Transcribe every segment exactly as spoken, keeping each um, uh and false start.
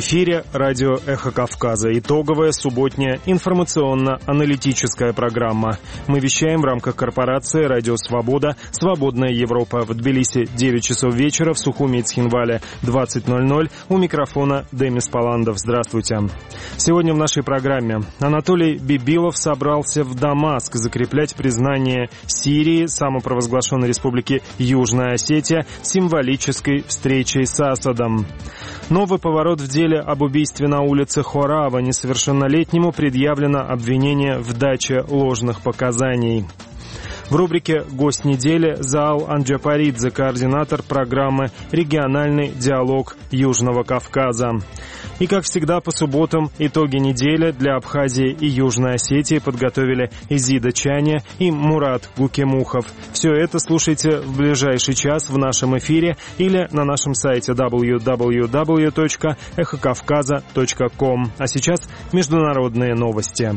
эфире радио «Эхо Кавказа». Итоговая субботняя информационно-аналитическая программа. Мы вещаем в рамках корпорации «Радио Свобода», «Свободная Европа». В Тбилиси девять часов вечера, в Сухуми и Цхинвале двадцать ноль ноль. У микрофона Демис Паландов. Здравствуйте. Сегодня в нашей программе Анатолий Бибилов собрался в Дамаск закреплять признание Сирии, самопровозглашенной республики Южная Осетия, символической встречей с Асадом. Новый поворот в деле об убийстве на улице Хорава. Несовершеннолетнему предъявлено обвинение в даче ложных показаний. В рубрике «Гость недели» Заал Анджапаридзе, координатор программы «Региональный диалог Южного Кавказа». И, как всегда, по субботам итоги недели для Абхазии и Южной Осетии подготовили Изида Чаня и Мурат Гукемухов. Все это слушайте в ближайший час в нашем эфире или на нашем сайте дабл ю дабл ю дабл ю точка эхо кавказа точка ком. А сейчас международные новости.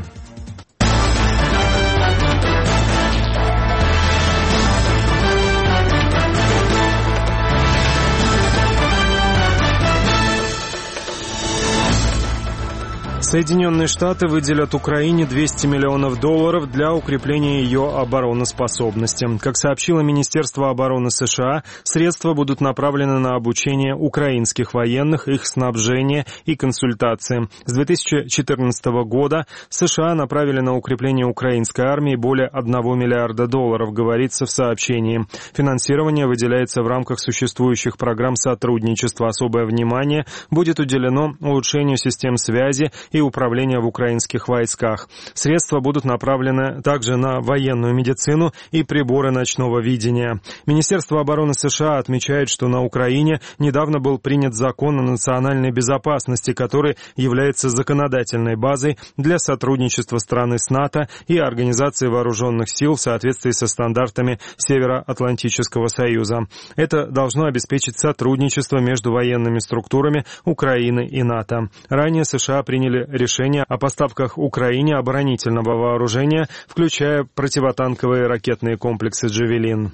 Соединенные Штаты выделят Украине двести миллионов долларов для укрепления ее обороноспособности. Как сообщило Министерство обороны США, средства будут направлены на обучение украинских военных, их снабжение и консультации. С две тысячи четырнадцатого года США направили на укрепление украинской армии более одного миллиарда долларов, говорится в сообщении. Финансирование выделяется в рамках существующих программ сотрудничества. Особое внимание будет уделено улучшению систем связи и управления в украинских войсках. Средства будут направлены также на военную медицину и приборы ночного видения. Министерство обороны США отмечает, что на Украине недавно был принят закон о национальной безопасности, который является законодательной базой для сотрудничества страны с НАТО и Организацией вооруженных сил в соответствии со стандартами Североатлантического союза. Это должно обеспечить сотрудничество между военными структурами Украины и НАТО. Ранее США приняли решение о поставках Украине оборонительного вооружения, включая противотанковые ракетные комплексы «Джавелин».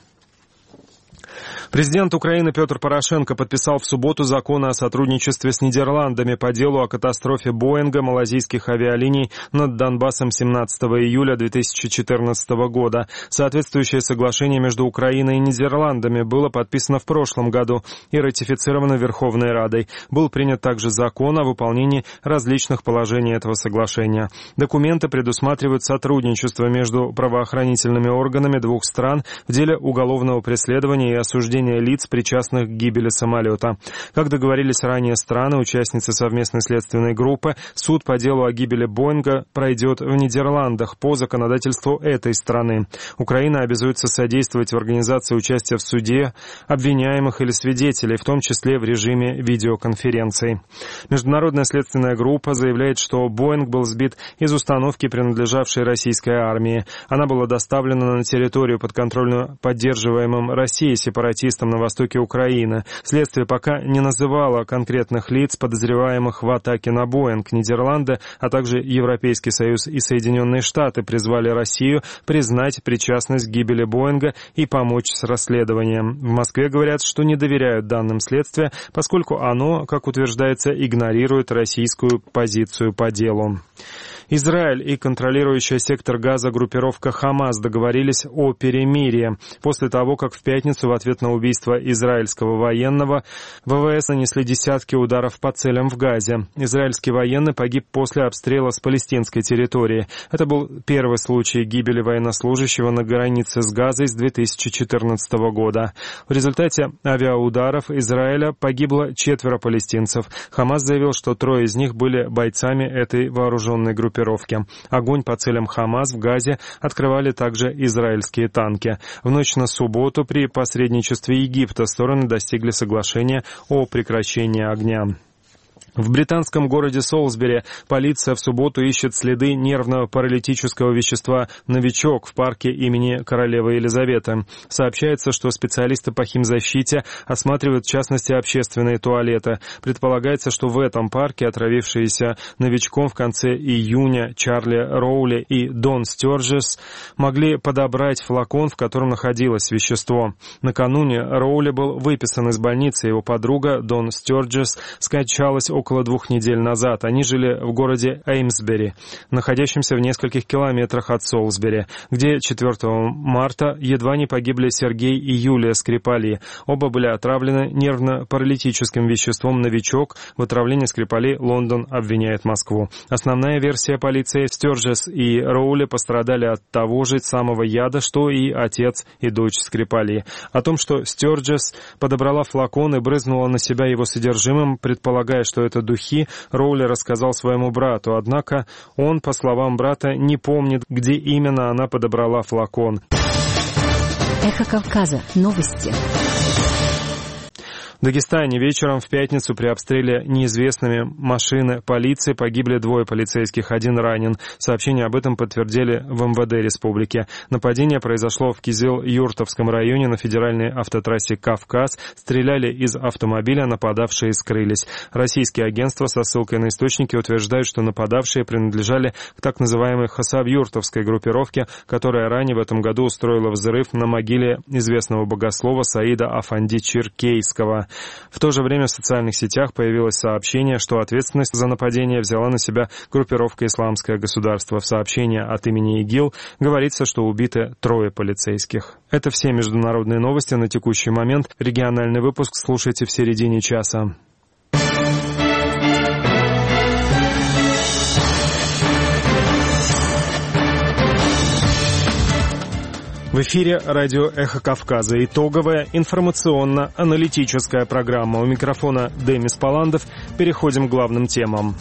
Президент Украины Петр Порошенко подписал в субботу закон о сотрудничестве с Нидерландами по делу о катастрофе Боинга малазийских авиалиний над Донбассом семнадцатого июля две тысячи четырнадцатого года. Соответствующее соглашение между Украиной и Нидерландами было подписано в прошлом году и ратифицировано Верховной Радой. Был принят также закон о выполнении различных положений этого соглашения. Документы предусматривают сотрудничество между правоохранительными органами двух стран в деле уголовного преследования и осуждения лиц, причастных к гибели самолета. Как договорились ранее страны, участницы совместной следственной группы, суд по делу о гибели Боинга пройдет в Нидерландах по законодательству этой страны. Украина обязуется содействовать в организации участия в суде обвиняемых или свидетелей, в том числе в режиме видеоконференций. Международная следственная группа заявляет, что Боинг был сбит из установки, принадлежавшей российской армии. Она была доставлена на территорию, подконтрольную поддерживаемым Россией сепаратистам на востоке Украины. Следствие пока не называло конкретных лиц, подозреваемых в атаке на Боинг. Нидерланды, а также Европейский Союз и Соединенные Штаты призвали Россию признать причастность к гибели Боинга и помочь с расследованием. В Москве говорят, что не доверяют данным следствия, поскольку оно, как утверждается, игнорирует российскую позицию по делу. Израиль и контролирующая сектор Газа группировка Хамас договорились о перемирии после того, как в пятницу в ответ на убийство израильского военного ВВС нанесли десятки ударов по целям в Газе. Израильский военный погиб после обстрела с палестинской территории. Это был первый случай гибели военнослужащего на границе с Газой с две тысячи четырнадцатого года. В результате авиаударов Израиля погибло четверо палестинцев. Хамас заявил, что трое из них были бойцами этой вооруженной группировки. Огонь по целям Хамас в Газе открывали также израильские танки. В ночь на субботу при посредничестве Египта стороны достигли соглашения о прекращении огня. В британском городе Солсбери полиция в субботу ищет следы нервно-паралитического вещества «Новичок» в парке имени королевы Елизаветы. Сообщается, что специалисты по химзащите осматривают, в частности, общественные туалеты. Предполагается, что в этом парке отравившиеся «Новичком» в конце июня Чарли Роули и Дон Стёрджес могли подобрать флакон, в котором находилось вещество. Накануне Роули был выписан из больницы. Его подруга Дон Стёрджес скончалась случилось около двух недель назад. Они жили в городе Эймсбери, находящемся в нескольких километрах от Солсбери, где четвёртого марта едва не погибли Сергей и Юлия Скрипали. Оба были отравлены нервно-паралитическим веществом «Новичок». В отравлении Скрипали Лондон обвиняет Москву. Основная версия полиции: Стёрджес и Роули пострадали от того же самого яда, что и отец и дочь Скрипали. О том, что Стёрджес подобрала флакон и брызнула на себя его содержимым, предполагая, что это духи, Роули рассказал своему брату. Однако он, по словам брата, не помнит, где именно она подобрала флакон. Эхо Кавказа. Новости. В Дагестане вечером в пятницу при обстреле неизвестными машины полиции погибли двое полицейских, один ранен. Сообщение об этом подтвердили в эм вэ дэ республики. Нападение произошло в Кизил-Юртовском районе на федеральной автотрассе «Кавказ». Стреляли из автомобиля, нападавшие скрылись. Российские агентства со ссылкой на источники утверждают, что нападавшие принадлежали к так называемой хасавюртовской группировке, которая ранее в этом году устроила взрыв на могиле известного богослова Саида Афанди Черкейского. В то же время в социальных сетях появилось сообщение, что ответственность за нападение взяла на себя группировка «Исламское государство». В сообщении от имени ИГИЛ говорится, что убиты трое полицейских. Это все международные новости на текущий момент. Региональный выпуск слушайте в середине часа. В эфире радио «Эхо Кавказа». Итоговая информационно-аналитическая программа. У микрофона Демис Паландов. Переходим к главным темам.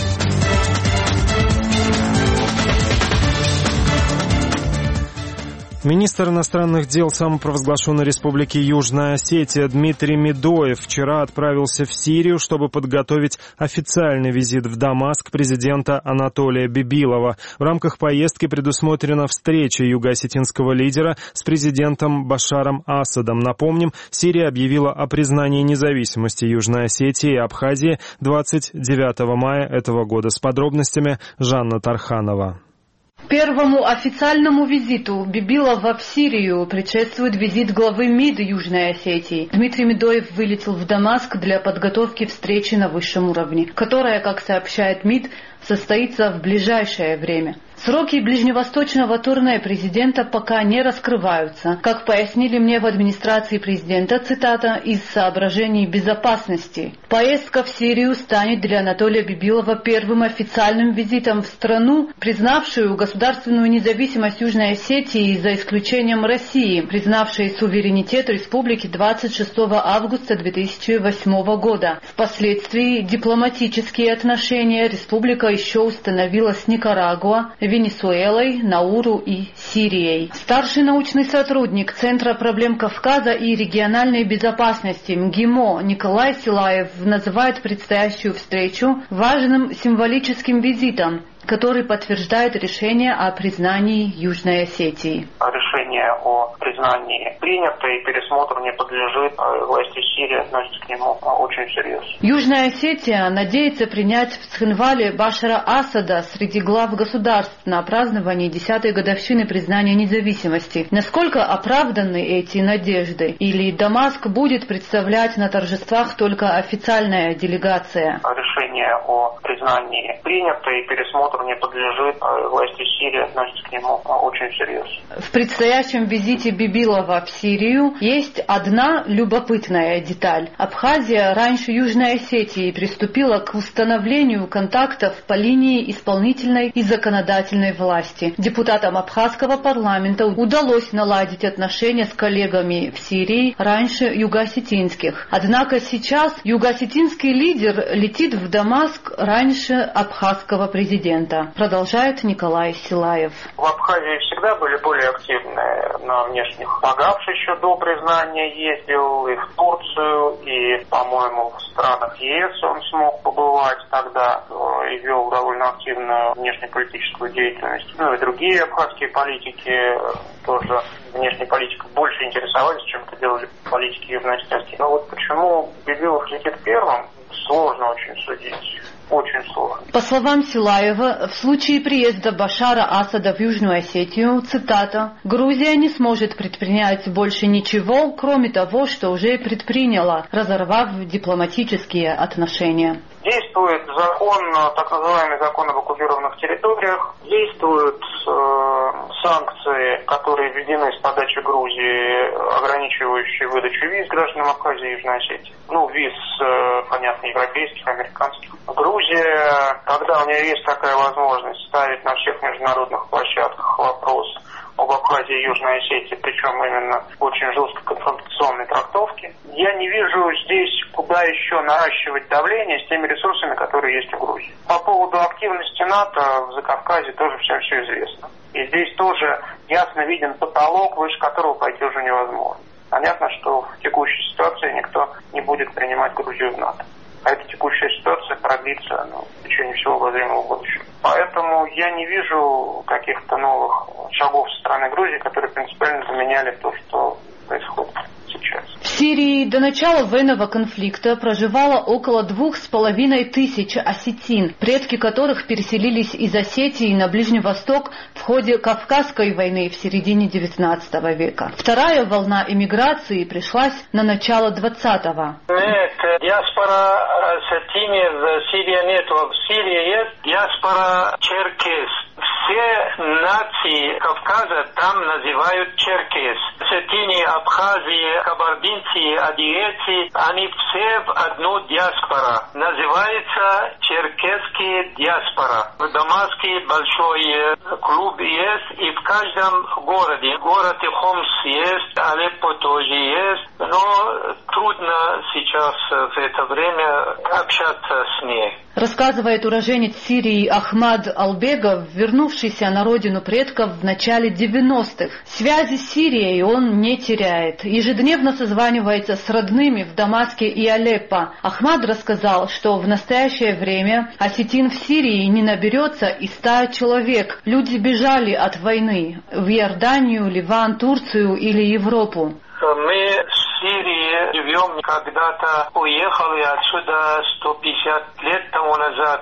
Министр иностранных дел самопровозглашенной республики Южная Осетия Дмитрий Медоев вчера отправился в Сирию, чтобы подготовить официальный визит в Дамаск президента Анатолия Бибилова. В рамках поездки предусмотрена встреча юго-осетинского лидера с президентом Башаром Асадом. Напомним, Сирия объявила о признании независимости Южной Осетии и Абхазии двадцать девятого мая этого года. С подробностями Жанна Тарханова. Первому официальному визиту Бибилова в Сирию предшествует визит главы МИД Южной Осетии. Дмитрий Медоев вылетел в Дамаск для подготовки встречи на высшем уровне, которая, как сообщает МИД, состоится в ближайшее время. Сроки ближневосточного турне президента пока не раскрываются. Как пояснили мне в администрации президента, цитата, «из соображений безопасности». Поездка в Сирию станет для Анатолия Бибилова первым официальным визитом в страну, признавшую государственную независимость Южной Осетии за исключением России, признавшей суверенитет республики двадцать шестого августа две тысячи восьмого года. Впоследствии дипломатические отношения республика еще установила с Никарагуа, Венесуэлой, Науру и Сирией. Старший научный сотрудник Центра проблем Кавказа и региональной безопасности МГИМО Николай Силаев называет предстоящую встречу важным символическим визитом, который подтверждает решение о признании Южной Осетии. Решение о признании принято, и пересмотр не подлежит. Власти Сирии относятся к нему очень серьезно. Южная Осетия надеется принять в Цхинвале Башара Асада среди глав государств на праздновании десятой годовщины признания независимости. Насколько оправданы эти надежды? Или Дамаск будет представлять на торжествах только официальная делегация? Решение о признании принято, и пересмотр не подлежит. Власти Сирии относятся к нему очень серьезно. В предстоящем визите Бибилова в Сирию есть одна любопытная деталь. Абхазия раньше Южной Осетии приступила к установлению контактов по линии исполнительной и законодательной власти. Депутатам абхазского парламента удалось наладить отношения с коллегами в Сирии раньше юго-осетинских. Однако сейчас юго-осетинский лидер летит в Дамаск раньше абхазского президента. Продолжает Николай Силаев. В Абхазии всегда были более активны на внешних. Погавший еще до признания ездил и в Турцию, и, по-моему, в странах ЕС он смог побывать тогда, и вел довольно активную внешнеполитическую деятельность. Ну и другие абхазские политики тоже внешней политикой больше интересовались, чем это делали политики Южной Осетии. Но вот почему Бибилов летит первым, сложно очень судить. очень сложно. По словам Силаева, в случае приезда Башара Асада в Южную Осетию, цитата, «Грузия не сможет предпринять больше ничего, кроме того, что уже предприняла, разорвав дипломатические отношения». Действует закон, так называемый закон об оккупированных территориях, действуют э, санкции, которые введены с подачи Грузии, ограничивающие выдачу виз гражданам Абхазии и Южной Осетии. Ну, виз, э, понятно, европейских, американских. Грузия, когда у нее есть такая возможность ставить на всех международных площадках вопрос об Абхазии и Южной Осетии, причем именно очень жесткой конфронтационной трактовки. Я не вижу здесь, куда еще наращивать давление с теми ресурсами, которые есть у Грузии. По поводу активности НАТО в Закавказье тоже всем все известно. И здесь тоже ясно виден потолок, выше которого пойти уже невозможно. Понятно, что в текущей ситуации никто не будет принимать Грузию в НАТО. А эта текущая ситуация продлится ну, в течение всего обозримого будущего. Поэтому я не вижу каких-то новых шагов со стороны Грузии, которые принципиально заменяли то, что происходит сейчас. В Сирии до начала военного конфликта проживало около двух с половиной тысяч осетин, предки которых переселились из Осетии на Ближний Восток в ходе Кавказской войны в середине девятнадцатого века. Вторая волна эмиграции пришлась на начало двадцатого. Нет, диаспора осетины в Сирии нет. В Сирии есть диаспора черкес. Все нации Кавказа там называют черкес. Осетины, Абхазии, кабардинцы, адыгейцы, они все в одну диаспору. Называется черкесские диаспора. В Дамаске большой клуб есть, и в каждом городе. Город Хомс есть, Алеппо тоже есть, но трудно сейчас в это время общаться с ней. Рассказывает уроженец Сирии Ахмад Албегов, вернувшийся на родину предков в начале девяностых. Связи с Сирией он не теряет. Ежедневно созванивается с родными в Дамаске и Алеппо. Ахмад рассказал, что в настоящее время осетин в Сирии не наберется и ста человек. Люди бежали от войны в Иорданию, Ливан, Турцию или Европу. Мы в Сирии живем, когда-то уехали отсюда сто пятьдесят лет тому назад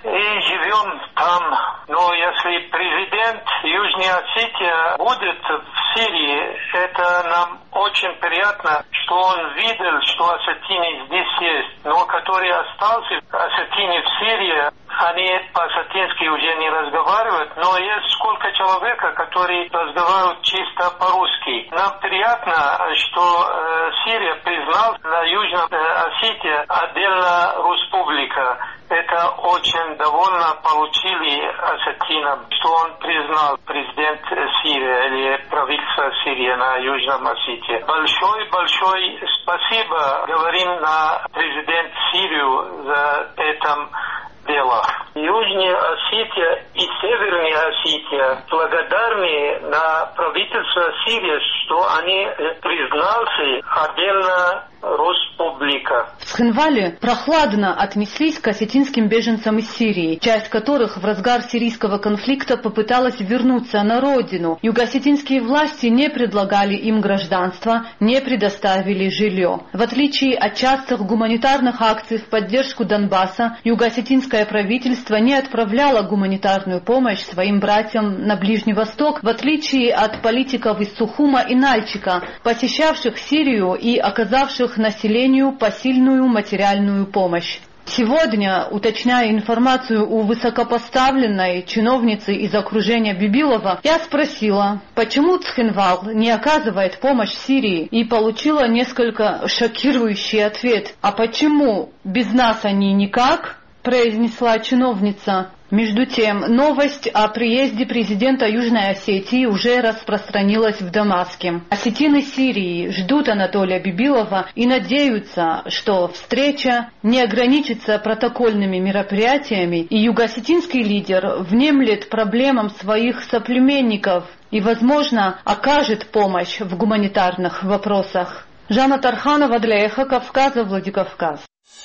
и живем там. Но если президент Южной Осетии будет в Сирии, это нам очень приятно, что он видел, что осетины здесь есть. Но которые остался осетины в Сирии, они по-осетински уже не разговаривают, но есть сколько человек, которые разговаривают чисто по-русски. Нам приятно, что э, Сирия признала на Южной Осетии отдельная республика. Это очень довольно получили осетинам, что он признал президент Сирии или правительство Сирии на Южном Осетии. Большое-большое спасибо говорим на президент Сирию за это дело. Южная Осетия и Северная Осетия благодарны на правительство Сирии, что они признали отдельно республика. В Цхинвале прохладно отнеслись к осетинским беженцам из Сирии, часть которых в разгар сирийского конфликта попыталась вернуться на родину. Юго-осетинские власти не предлагали им гражданство, не предоставили жилье. В отличие от частых гуманитарных акций в поддержку Донбасса, юго-осетинское правительство не отправляло гуманитарную помощь своим братьям на Ближний Восток, в отличие от политиков из Сухума и Нальчика, посещавших Сирию и оказавших населению посильную материальную помощь. Сегодня, уточняя информацию у высокопоставленной чиновницы из окружения Бибилова, я спросила, почему Цхинвал не оказывает помощь Сирии, и получила несколько шокирующий ответ. «А почему без нас они никак?» – произнесла чиновница. Между тем, новость о приезде президента Южной Осетии уже распространилась в Дамаске. Осетины Сирии ждут Анатолия Бибилова и надеются, что встреча не ограничится протокольными мероприятиями, и юго-осетинский лидер внемлет проблемам своих соплеменников и, возможно, окажет помощь в гуманитарных вопросах. Жанна Тарханова для Эхо Кавказа, Владикавказ.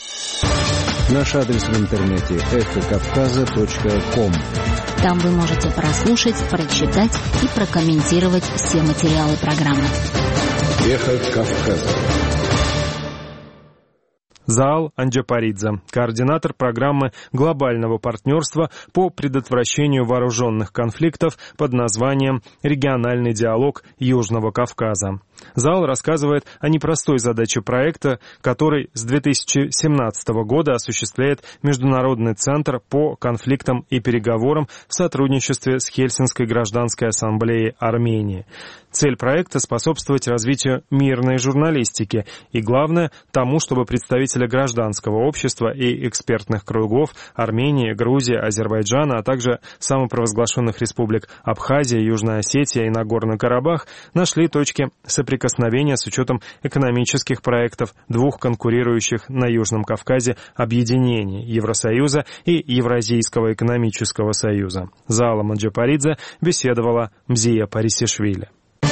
Наш адрес в интернете эхо кавказа точка ком. Там вы можете прослушать, прочитать и прокомментировать все материалы программы. Эхо Кавказа. Заал Анджапаридзе, координатор программы глобального партнерства по предотвращению вооруженных конфликтов под названием «Региональный диалог Южного Кавказа». Заал рассказывает о непростой задаче проекта, который с две тысячи семнадцатого года осуществляет Международный центр по конфликтам и переговорам в сотрудничестве с Хельсинской гражданской ассамблеей Армении. Цель проекта — способствовать развитию мирной журналистики и, главное, тому, чтобы представители гражданского общества и экспертных кругов Армении, Грузии, Азербайджана, а также самопровозглашенных республик Абхазия, Южная Осетия и Нагорный Карабах нашли точки соприкосновения с учетом экономических проектов двух конкурирующих на Южном Кавказе объединений — Евросоюза и Евразийского экономического союза. С Заалом Анджапаридзе беседовала Мзия Парисишвили.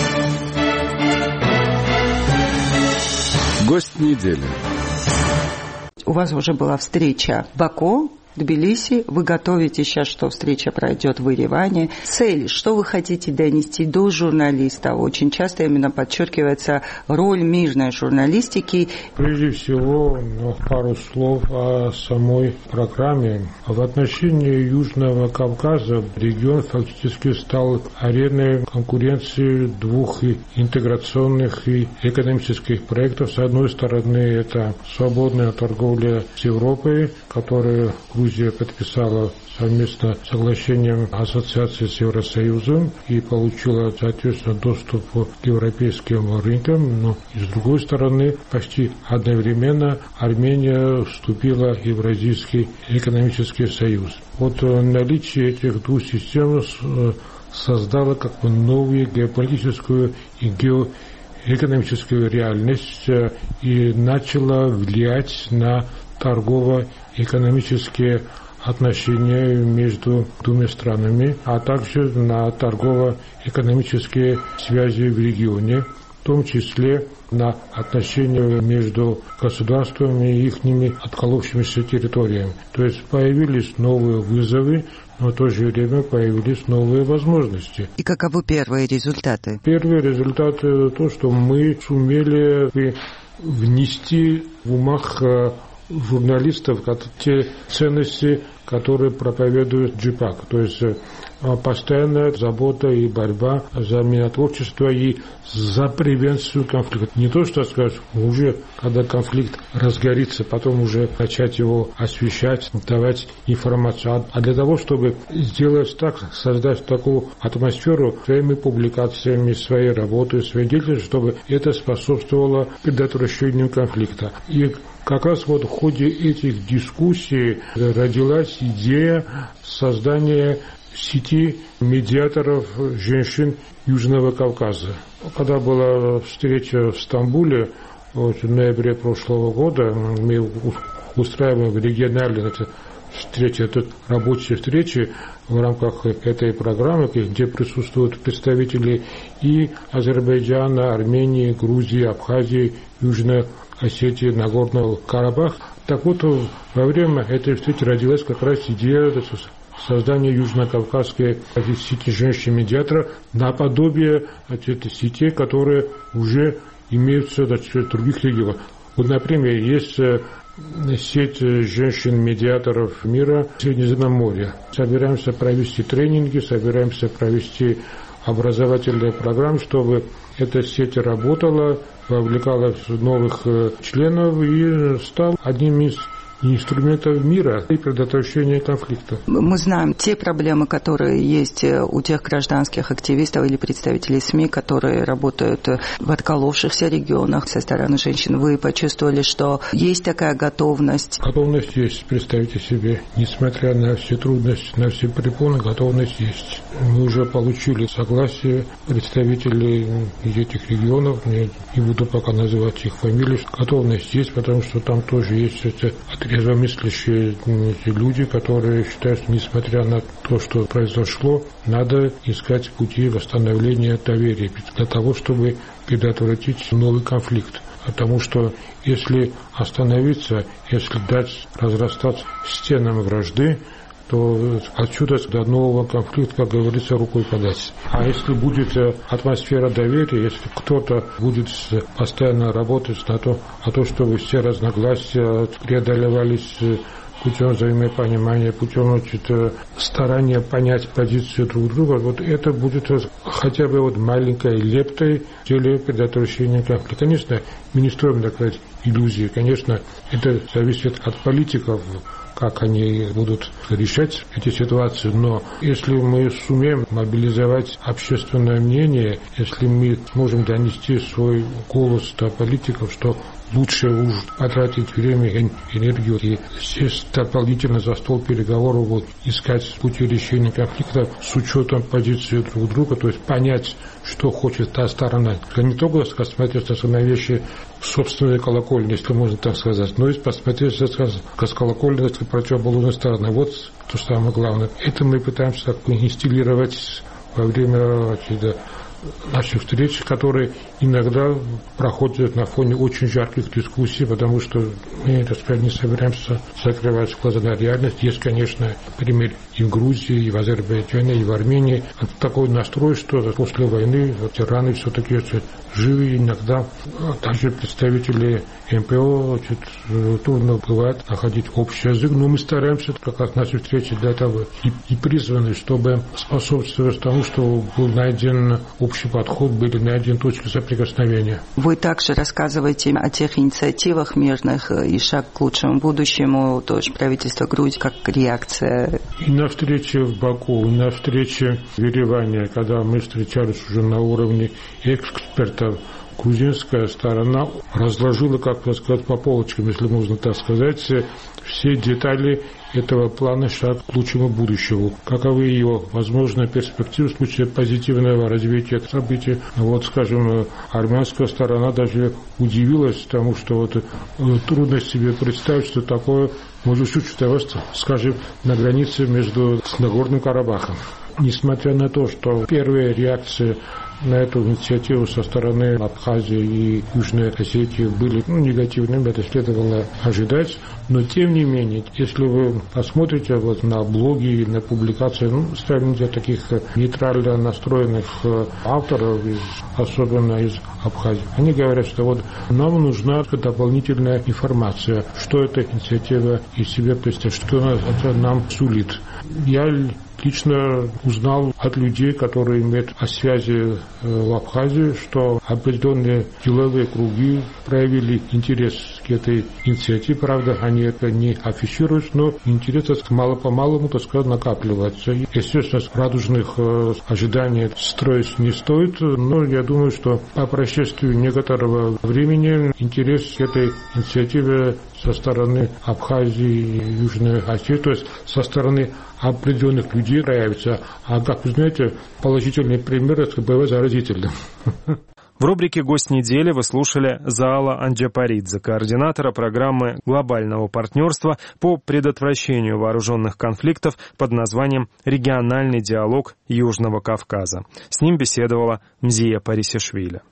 Гость недели. У вас уже была встреча в Баку, Тбилиси. Вы готовите сейчас, что встреча пройдет в Ереване. Цель, что вы хотите донести до журналистов? Очень часто именно подчеркивается роль мирной журналистики. Прежде всего, пару слов о самой программе. В отношении Южного Кавказа регион фактически стал ареной конкуренции двух интеграционных и экономических проектов. С одной стороны, это свободная торговля с Европой, которая Грузия подписала совместно соглашением ассоциации с Евросоюзом и получила, соответственно, доступ к европейским рынкам. Но и с другой стороны, почти одновременно Армения вступила в Евразийский экономический союз. Вот наличие этих двух систем создало как бы новую геополитическую и геоэкономическую реальность и начало влиять на торгово-экономические отношения между двумя странами, а также на торгово-экономические связи в регионе, в том числе на отношения между государствами и их отколовшимися территориями. То есть появились новые вызовы, но в то же время появились новые возможности. И каковы первые результаты? Первый результат – то, что мы сумели внести в умах журналистов те ценности, которые проповедует Джипак. То есть постоянная забота и борьба за миротворчество и за превенцию конфликта. Не то, что сказать, уже когда конфликт разгорится, потом уже начать его освещать, давать информацию. А для того, чтобы сделать так, создать такую атмосферу своими публикациями, своей работой, своей деятельностью, чтобы это способствовало предотвращению конфликта. И как раз вот в ходе этих дискуссий родилась идея создания сети медиаторов женщин Южного Кавказа. Когда была встреча в Стамбуле вот, в ноябре прошлого года, мы устраиваем региональные встречи, это рабочие встречи в рамках этой программы, где присутствуют представители и Азербайджана, Армении, Грузии, Абхазии, Южной Осетии, Нагорного Карабаха. Так вот, во время этой встречи родилась как раз идея создания южно-кавказской сети женщин-медиаторов наподобие этой сети, которые уже имеются в других регионах. Вот, например, есть сеть женщин-медиаторов мира Средиземноморья. Собираемся провести тренинги, собираемся провести образовательные программы, чтобы эта сеть работала, вовлекала новых членов и стала одним из инструментов мира и предотвращения конфликта. Мы знаем те проблемы, которые есть у тех гражданских активистов или представителей СМИ, которые работают в отколовшихся регионах со стороны женщин. Вы почувствовали, что есть такая готовность? Готовность есть, представьте себе. Несмотря на все трудности, на все препоны, готовность есть. Мы уже получили согласие представителей этих регионов, я не буду пока называть их фамилии. Готовность есть, потому что там тоже есть эти трезвомыслящие люди, которые считают, что несмотря на то, что произошло, надо искать пути восстановления доверия для того, чтобы предотвратить новый конфликт. Потому что если остановиться, если дать разрастаться стенам вражды, то отсюда до нового конфликта, как говорится, рукой подать. А если будет атмосфера доверия, если кто-то будет постоянно работать на то, а то, чтобы все разногласия преодолевались путем взаимопонимания, путем значит, старания понять позицию друг друга, вот это будет хотя бы вот маленькой лептой в деле предотвращения конфликта. Конечно, мы не строим такой иллюзии, конечно, это зависит от политиков, как они будут решать эти ситуации, но если мы сумеем мобилизовать общественное мнение, если мы сможем донести свой голос до политиков, что лучше уж потратить время и энергию и сесть дополнительно за стол переговоров, вот, искать пути решения конфликта с учетом позиции друг друга, то есть понять, что хочет та сторона. Не только смотреть на вещи в собственной колокольне, если можно так сказать, но и посмотреть с колокольни противоположной стороны. Вот то самое главное. Это мы пытаемся инстиллировать во время наших встреч, которые иногда проходят на фоне очень жарких дискуссий, потому что мы, так сказать, не собираемся закрывать глаза на реальность. Есть, конечно, пример и в Грузии, и в Азербайджане, и в Армении. Такой настрой, что после войны тираны все-таки живы, иногда также представители эм пэ о значит, трудно бывает находить общий язык, но мы стараемся, как раз наши встречи для этого и, и призваны, чтобы способствовать тому, что был найден общий подход, были найдены точки соприкосновения. Вы также рассказываете о тех инициативах мирных и шаг к лучшему будущему, тоже правительство Грузии, как реакция. И на встрече в Баку, и на встрече в Ереване, когда мы встречались уже на уровне экспертов, грузинская сторона разложила, как бы сказать, по полочкам, если можно так сказать, все детали этого плана «Шаг к лучшему будущему». Каковы ее возможные перспективы в случае позитивного развития событий. Вот, скажем, армянская сторона даже удивилась тому, что вот трудно себе представить, что такое может существовать, скажем, на границе между Нагорным Карабахом. Несмотря на то, что первые реакции на эту инициативу со стороны Абхазии и Южной Осетии были ну, негативными, это следовало ожидать. Но тем не менее, если вы посмотрите вот на блоги, на публикации, ну, сравните таких нейтрально настроенных авторов, особенно из Абхазии, они говорят, что вот нам нужна дополнительная информация, что эта инициатива из себя представляет, что это нам сулит. Я лично узнал от людей, которые имеют о связи в Абхазии, что определенные деловые круги проявили интерес к этой инициативе. Правда, они это не афишируют, но интерес мало-помалу, так сказать, накапливается. Естественно, радужных ожиданий строить не стоит, но я думаю, что по прошествию некоторого времени интерес к этой инициативе со стороны Абхазии и Южной Осетии, то есть со стороны определенных людей проявится. А, как вы знаете, положительные примеры бывают заразительны. В рубрике «Гость недели» вы слушали Заала Анджапаридзе, координатора программы глобального партнерства по предотвращению вооруженных конфликтов под названием «Региональный диалог Южного Кавказа». С ним беседовала Мзия Парисишвили.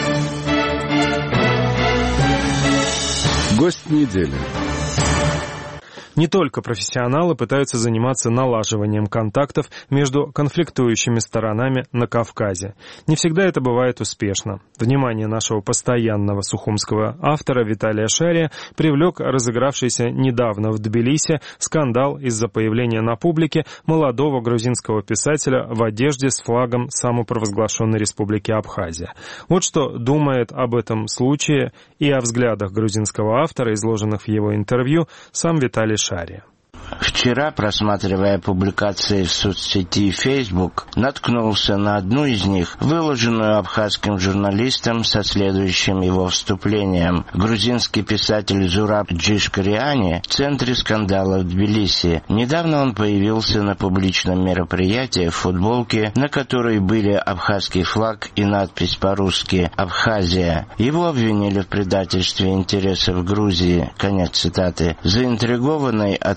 Гость недели. Не только профессионалы пытаются заниматься налаживанием контактов между конфликтующими сторонами на Кавказе. Не всегда это бывает успешно. Внимание нашего постоянного сухумского автора Виталия Шария привлек разыгравшийся недавно в Тбилиси скандал из-за появления на публике молодого грузинского писателя в одежде с флагом самопровозглашенной республики Абхазия. Вот что думает об этом случае и о взглядах грузинского автора, изложенных в его интервью, сам Виталий Шария. Вчера, просматривая публикации в соцсети Facebook, наткнулся на одну из них, выложенную абхазским журналистом со следующим его вступлением. Грузинский писатель Зураб Джишкариани в центре скандала в Тбилиси. Недавно он появился на публичном мероприятии в футболке, на которой были абхазский флаг и надпись по-русски «Абхазия». Его обвинили в предательстве интересов Грузии. Конец цитаты. Заинтригованный открыл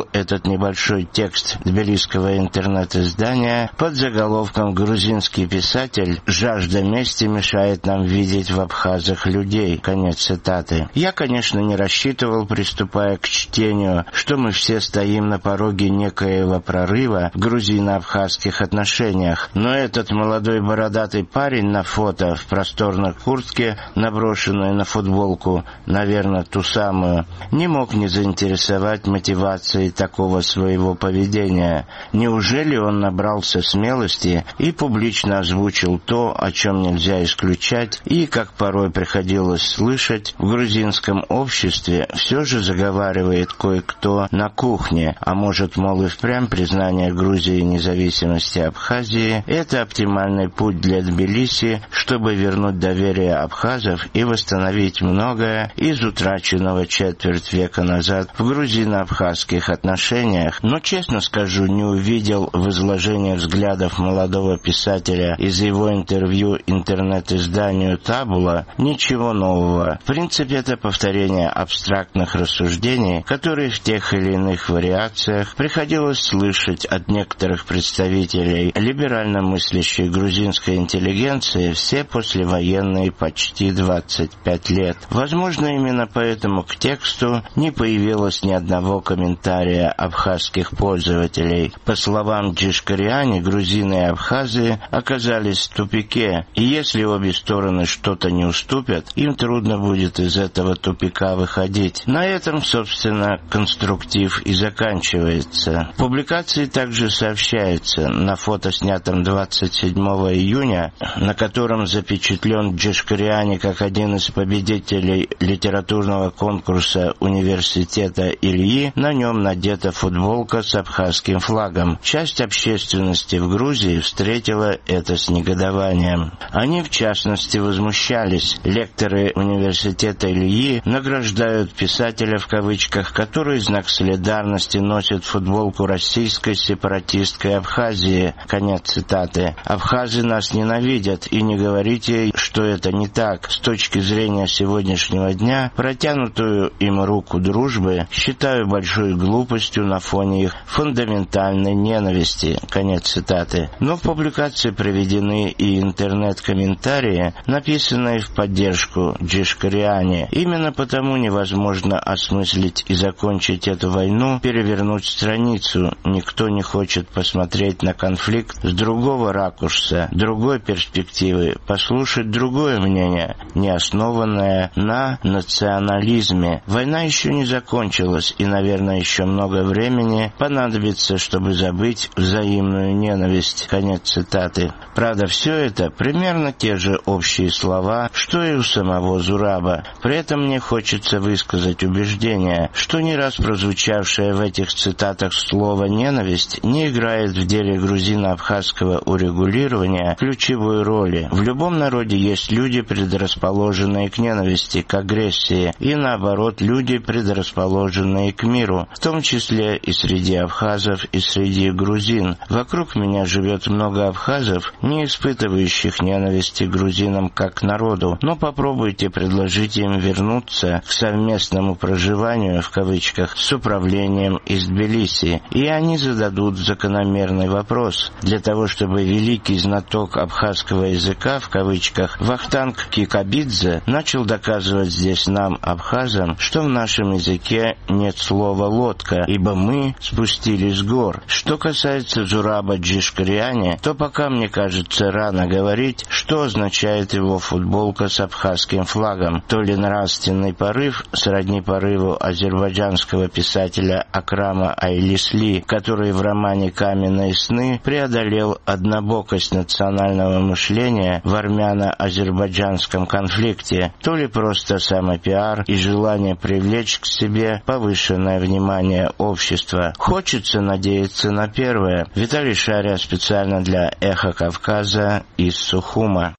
этот небольшой текст тбилисского интернет-издания под заголовком «Грузинский писатель. Жажда мести мешает нам видеть в абхазах людей». Конец цитаты. Я, конечно, не рассчитывал, приступая к чтению, что мы все стоим на пороге некоего прорыва в грузино-абхазских отношениях, но этот молодой бородатый парень на фото в просторной куртке, наброшенной на футболку, наверное, ту самую, не мог не заинтересовать мотивацией такого своего поведения. Неужели он набрался смелости и публично озвучил то, о чем нельзя исключать, и, как порой приходилось слышать, в грузинском обществе все же заговаривает кое-кто на кухне, а может, мол, и впрямь признание Грузии независимости Абхазии – это оптимальный путь для Тбилиси, чтобы вернуть доверие абхазов и восстановить многое из утраченного четверть века назад в грузино-абхазских отношениях, но, честно скажу, не увидел в изложении взглядов молодого писателя из его интервью интернет-изданию «Табула» ничего нового. В принципе, это повторение абстрактных рассуждений, которые в тех или иных вариациях приходилось слышать от некоторых представителей либерально мыслящей грузинской интеллигенции все послевоенные почти двадцать пять лет. Возможно, именно поэтому к тексту не появилось ни одного комментария абхазских пользователей. По словам Джишкариани, грузины и абхазы оказались в тупике, и если обе стороны что-то не уступят, им трудно будет из этого тупика выходить. На этом, собственно, конструктив и заканчивается. В публикации также сообщается, на фото, снятом двадцать седьмого июня, на котором запечатлен Джишкариани как один из победителей литературного конкурса университета Ильи, на нем надета футболка с абхазским флагом. Часть общественности в Грузии встретила это с негодованием. Они, в частности, возмущались. Лекторы университета Ильи награждают писателя, в кавычках, который в знак солидарности носит футболку российской сепаратистской Абхазии. Конец цитаты. Абхазы нас ненавидят, и не говорите, что это не так. С точки зрения сегодняшнего дня, протянутую им руку дружбы считаю большой глупостью на фоне их фундаментальной ненависти. Конец цитаты. Но в публикации приведены и интернет-комментарии, написанные в поддержку Джишкариани. Именно потому невозможно осмыслить и закончить эту войну, перевернуть страницу. Никто не хочет посмотреть на конфликт с другого ракурса, другой перспективы, послушать другое мнение, не основанное на национализме. Война еще не закончилась, и, наверное, еще много времени понадобится, чтобы забыть взаимную ненависть. Конец цитаты. Правда, все это примерно те же общие слова, что и у самого Зураба. При этом мне хочется высказать убеждение, что не раз прозвучавшее в этих цитатах слово «ненависть» не играет в деле грузино-абхазского урегулирования ключевой роли. В любом народе есть люди, предрасположенные к ненависти, к агрессии, и наоборот, люди, предрасположенные к миру, в том числе и среди абхазов, и среди грузин. Вокруг меня живет много абхазов, не испытывающих ненависти к грузинам как к народу, но попробуйте предложить им вернуться к совместному проживанию, в кавычках, с управлением из Тбилиси, и они зададут закономерный вопрос. Для того, чтобы великий знаток абхазского языка, в кавычках, Вахтанг Кикабидзе начал доказывать здесь нам, абхазам, что в нашем языке нет слова «лодка», ибо мы спустились с гор. Что касается Зураба Джишкариани, то пока мне кажется рано говорить, что означает его футболка с абхазским флагом. То ли нравственный порыв, сродни порыву азербайджанского писателя Акрама Айлисли, который в романе «Каменные сны» преодолел однобокость национального мышления в армяно-азербайджанском конфликте, то ли просто самопиар и желание привлечь к себе повышенное внимание общества. Хочется надеяться на первое. Виталий Шаря специально для «Эхо Кавказа» из Сухума.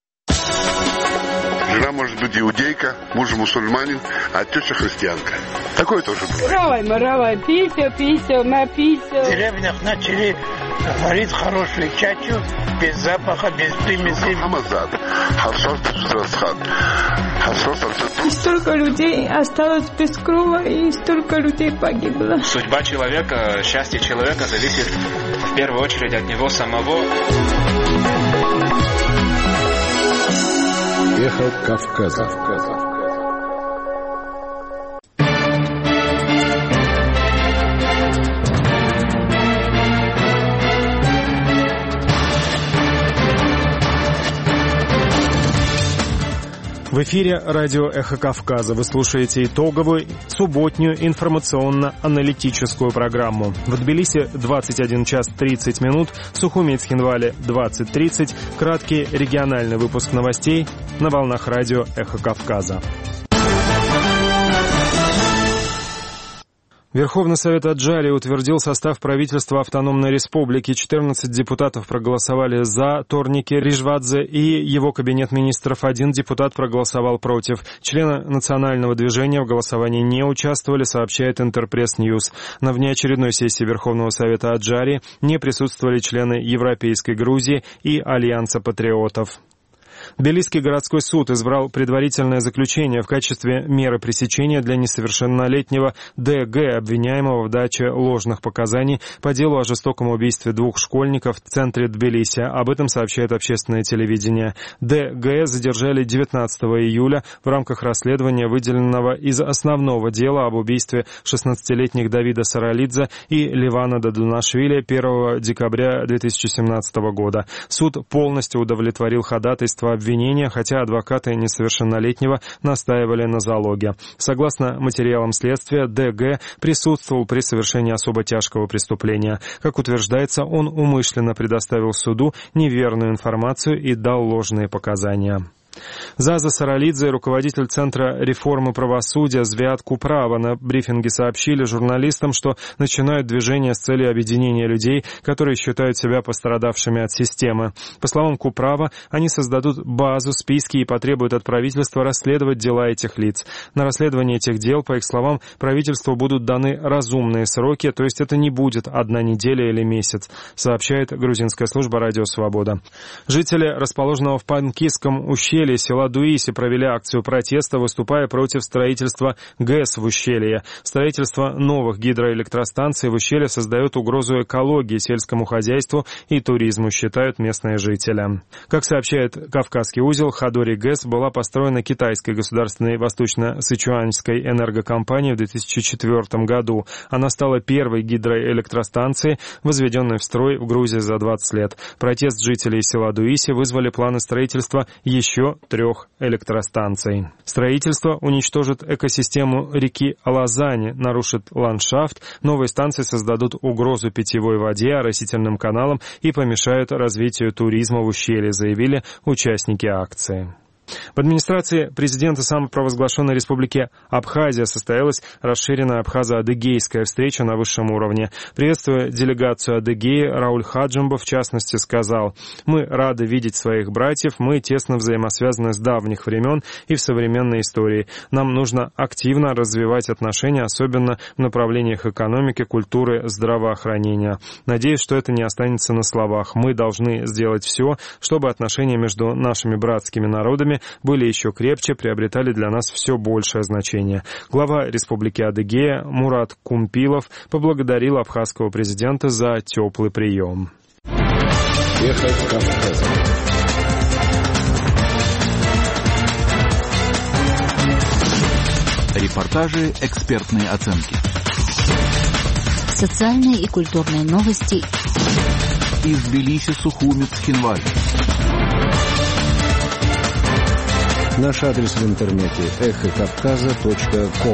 Жена может быть иудейка, муж мусульманин, а теща христианка. Такое тоже бывает. Равай, маравай, пися, пися, напися. В деревнях начали варить хорошую чачу, без запаха, без примесей. Хамазад, харшот расхат. И столько людей осталось без крова, и столько людей погибло. Судьба человека, счастье человека зависит в первую очередь от него самого. Эхо Кавказа. В эфире радио «Эхо Кавказа». Вы слушаете итоговую субботнюю информационно-аналитическую программу. В Тбилиси двадцать один час тридцать минут, в Сухуми и Цхинвале двадцать тридцать. Краткий региональный выпуск новостей на волнах радио «Эхо Кавказа». Верховный Совет Аджарии утвердил состав правительства Автономной Республики. четырнадцать депутатов проголосовали за Торники Ришвадзе и его кабинет министров. Один депутат проголосовал против. Члены национального движения в голосовании не участвовали, сообщает Интерпресс Ньюс. На внеочередной сессии Верховного Совета Аджарии не присутствовали члены Европейской Грузии и Альянса патриотов. Тбилисский городской суд избрал предварительное заключение в качестве меры пресечения для несовершеннолетнего ДГ, обвиняемого в даче ложных показаний по делу о жестоком убийстве двух школьников в центре Тбилиси. Об этом сообщает общественное телевидение. ДГ задержали девятнадцатого июля в рамках расследования, выделенного из основного дела об убийстве шестнадцатилетних Давида Саралидзе и Ливана Дадунашвили первого декабря две тысячи семнадцатого года. Суд полностью удовлетворил ходатайство обвинения, хотя адвокаты несовершеннолетнего настаивали на залоге. Согласно материалам следствия, ДГ присутствовал при совершении особо тяжкого преступления. Как утверждается, он умышленно предоставил суду неверную информацию и дал ложные показания. Заза Саралидзе, руководитель Центра реформы правосудия Звиат Куправа, на брифинге сообщили журналистам, что начинают движение с целью объединения людей, которые считают себя пострадавшими от системы. По словам Куправа, они создадут базу, списки и потребуют от правительства расследовать дела этих лиц. На расследование этих дел, по их словам, правительству будут даны разумные сроки, то есть это не будет одна неделя или месяц, сообщает грузинская служба «Радио Свобода». Жители расположенного в Панкисском ущелье села Дуиси провели акцию протеста, выступая против строительства ГЭС в ущелье. Строительство новых гидроэлектростанций в ущелье создает угрозу экологии, сельскому хозяйству и туризму, считают местные жители. Как сообщает Кавказский узел, Хадори ГЭС была построена китайской государственной восточно-сычуанской энергокомпанией в две тысячи четвёртом году. Она стала первой гидроэлектростанцией, возведенной в строй в Грузии за двадцать лет. Протест жителей села Дуиси вызвали планы строительства еще трех электростанций. Строительство уничтожит экосистему реки Алазани, нарушит ландшафт. Новые станции создадут угрозу питьевой воде, растительным каналам и помешают развитию туризма в ущелье, заявили участники акции. В администрации президента самопровозглашенной республики Абхазия состоялась расширенная абхазо-адыгейская встреча на высшем уровне. Приветствуя делегацию Адыгеи, Рауль Хаджимбов в частности сказал: «Мы рады видеть своих братьев, мы тесно взаимосвязаны с давних времен и в современной истории. Нам нужно активно развивать отношения, особенно в направлениях экономики, культуры, здравоохранения. Надеюсь, что это не останется на словах. Мы должны сделать все, чтобы отношения между нашими братскими народами были еще крепче, приобретали для нас все большее значение». Глава Республики Адыгея Мурат Кумпилов поблагодарил абхазского президента за теплый прием. Эхо Кавказа. Репортажи, экспертные оценки. Социальные и культурные новости. Из Тбилиси, Сухуми, Цхинвали. Наш адрес в интернете эхо кавказа точка ком.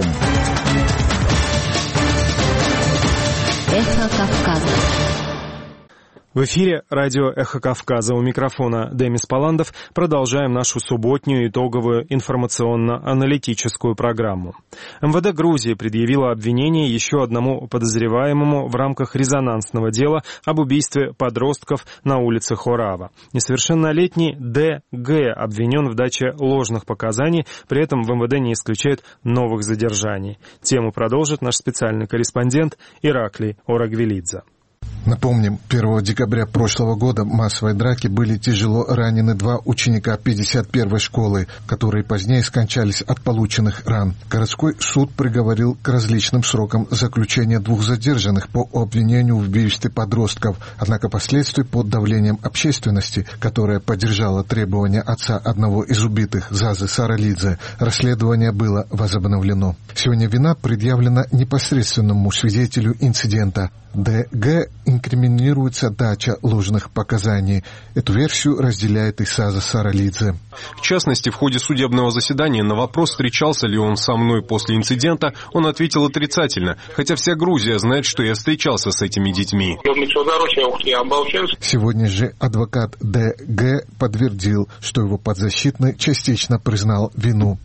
Эхо Кавказа. В эфире радио «Эхо Кавказа». У микрофона Демис Паландов. Продолжаем нашу субботнюю итоговую информационно-аналитическую программу. МВД Грузии предъявило обвинение еще одному подозреваемому в рамках резонансного дела об убийстве подростков на улице Хорава. Несовершеннолетний ДГ обвинен в даче ложных показаний, при этом в МВД не исключают новых задержаний. Тему продолжит наш специальный корреспондент Ираклий Орагвелидзе. Напомним, первого декабря прошлого года в массовой драке были тяжело ранены два ученика пятьдесят первой школы, которые позднее скончались от полученных ран. Городской суд приговорил к различным срокам заключения двух задержанных по обвинению в убийстве подростков, однако впоследствии под давлением общественности, которая поддержала требования отца одного из убитых, Зазы Саралидзе, расследование было возобновлено. Сегодня вина предъявлена непосредственному свидетелю инцидента. ДГ инкриминируется дача ложных показаний. Эту версию разделяет и Заза Саралидзе. В частности, в ходе судебного заседания на вопрос, встречался ли он со мной после инцидента, он ответил отрицательно, хотя вся Грузия знает, что я встречался с этими детьми. Сегодня же адвокат ДГ подтвердил, что его подзащитный частично признал вину.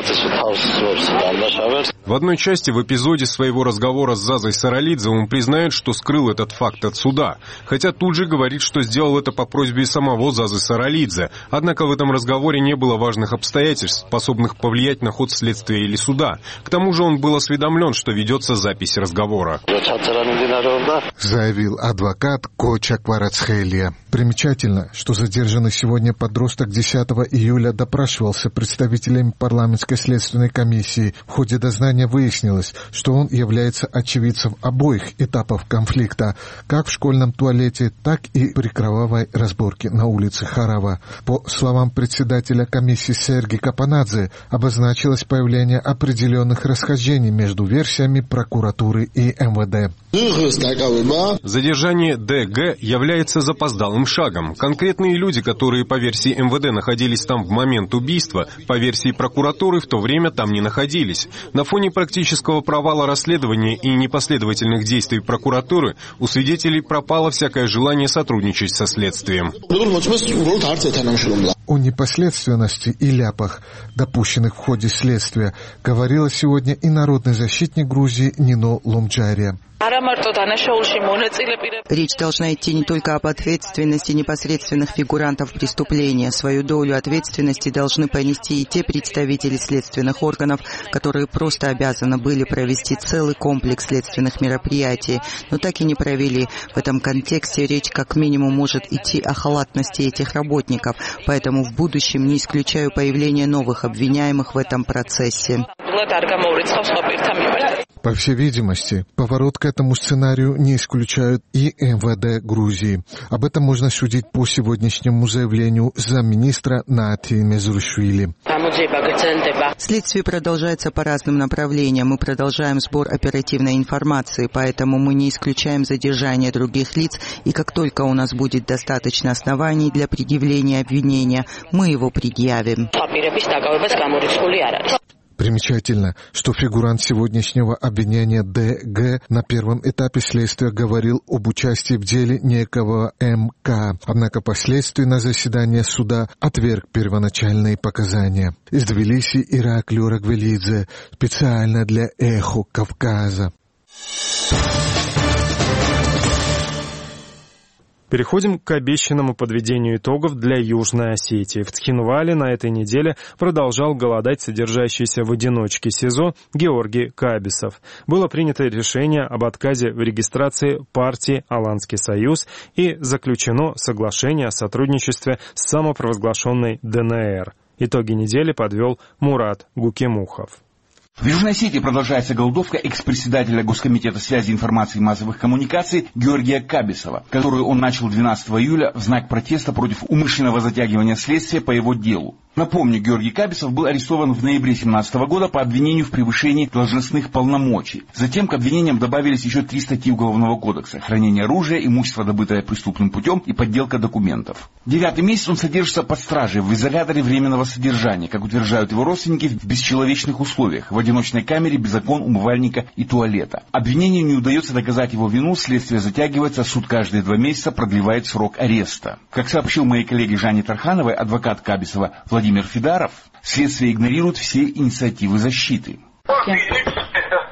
В одной части в эпизоде своего разговора с Зазой Саралидзе он признает, что скрыл этот факт от суда, хотя тут же говорит, что сделал это по просьбе самого Зазы Саралидзе. Однако в этом разговоре не было важных обстоятельств, способных повлиять на ход следствия или суда. К тому же он был осведомлен, что ведется запись разговора. Заявил адвокат Коча Кварацхелия. Примечательно, что задержанный сегодня подросток десятого июля допрашивался представителями парламентской следственной комиссии. В ходе дознания выяснилось, что он является очевидцем обоих этапов конфликта, как в школьном туалете, так и при кровавой разборке на улице Харава. По словам председателя комиссии Сергея Капанадзе, обозначилось появление определенных расхождений между версиями прокуратуры и эм вэ дэ. Задержание ДГ является запоздалым шагом. Конкретные люди, которые по версии эм вэ дэ находились там в момент убийства, по версии прокуратуры в то время там не находились. На фоне практического провала расследования и непоследовательных действий прокуратуры у свидетелей пропало всякое желание сотрудничать со следствием. О непоследственности и ляпах, допущенных в ходе следствия, говорила сегодня и народный защитник Грузии Нино Ломджария. Речь должна идти не только об ответственности непосредственных фигурантов преступления. Свою долю ответственности должны понести и те представители следственных органов, которые просто обязаны были провести целый комплекс следственных мероприятий, но так и не провели. В этом контексте речь как минимум может идти о халатности этих работников, поэтому в будущем не исключаю появление новых обвиняемых в этом процессе. По всей видимости, поворот к этому сценарию не исключают и эм вэ дэ Грузии. Об этом можно судить по сегодняшнему заявлению замминистра Нати Мезрушвили. Следствие продолжается по разным направлениям. Мы продолжаем сбор оперативной информации, поэтому мы не исключаем задержание других лиц, и как только у нас будет достаточно оснований для предъявления обвинения, мы его предъявим. Примечательно, что фигурант сегодняшнего обвинения ДГ на первом этапе следствия говорил об участии в деле некого эм ка, однако впоследствии на заседании суда отверг первоначальные показания. Из Тбилиси Ираклий Рагвелидзе, специально для «Эхо Кавказа». Переходим к обещанному подведению итогов для Южной Осетии. В Цхинвале на этой неделе продолжал голодать содержащийся в одиночке СИЗО Георгий Кабисов. Было принято решение об отказе в регистрации партии «Аланский союз» и заключено соглашение о сотрудничестве с самопровозглашенной дэ эн эр. Итоги недели подвел Мурат Гукемухов. В Южной Осетии продолжается голодовка экс-председателя Госкомитета связи, информации и массовых коммуникаций Георгия Кабисова, которую он начал двенадцатого июля в знак протеста против умышленного затягивания следствия по его делу. Напомню, Георгий Кабисов был арестован в ноябре две тысячи семнадцатого года по обвинению в превышении должностных полномочий. Затем к обвинениям добавились еще три статьи Уголовного кодекса: хранение оружия, имущество, добытое преступным путем, и подделка документов. Девятый месяц он содержится под стражей в изоляторе временного содержания, как утверждают его родственники, в бесчеловечных условиях, в одиночной камере без окон, умывальника и туалета. Обвинению не удается доказать его вину, следствие затягивается, суд каждые два месяца продлевает срок ареста. Как сообщил моей коллеге Жанне Тархановой адвокат Кабисова Владимир Фидаров, следствие игнорирует все инициативы защиты. Физическое состояние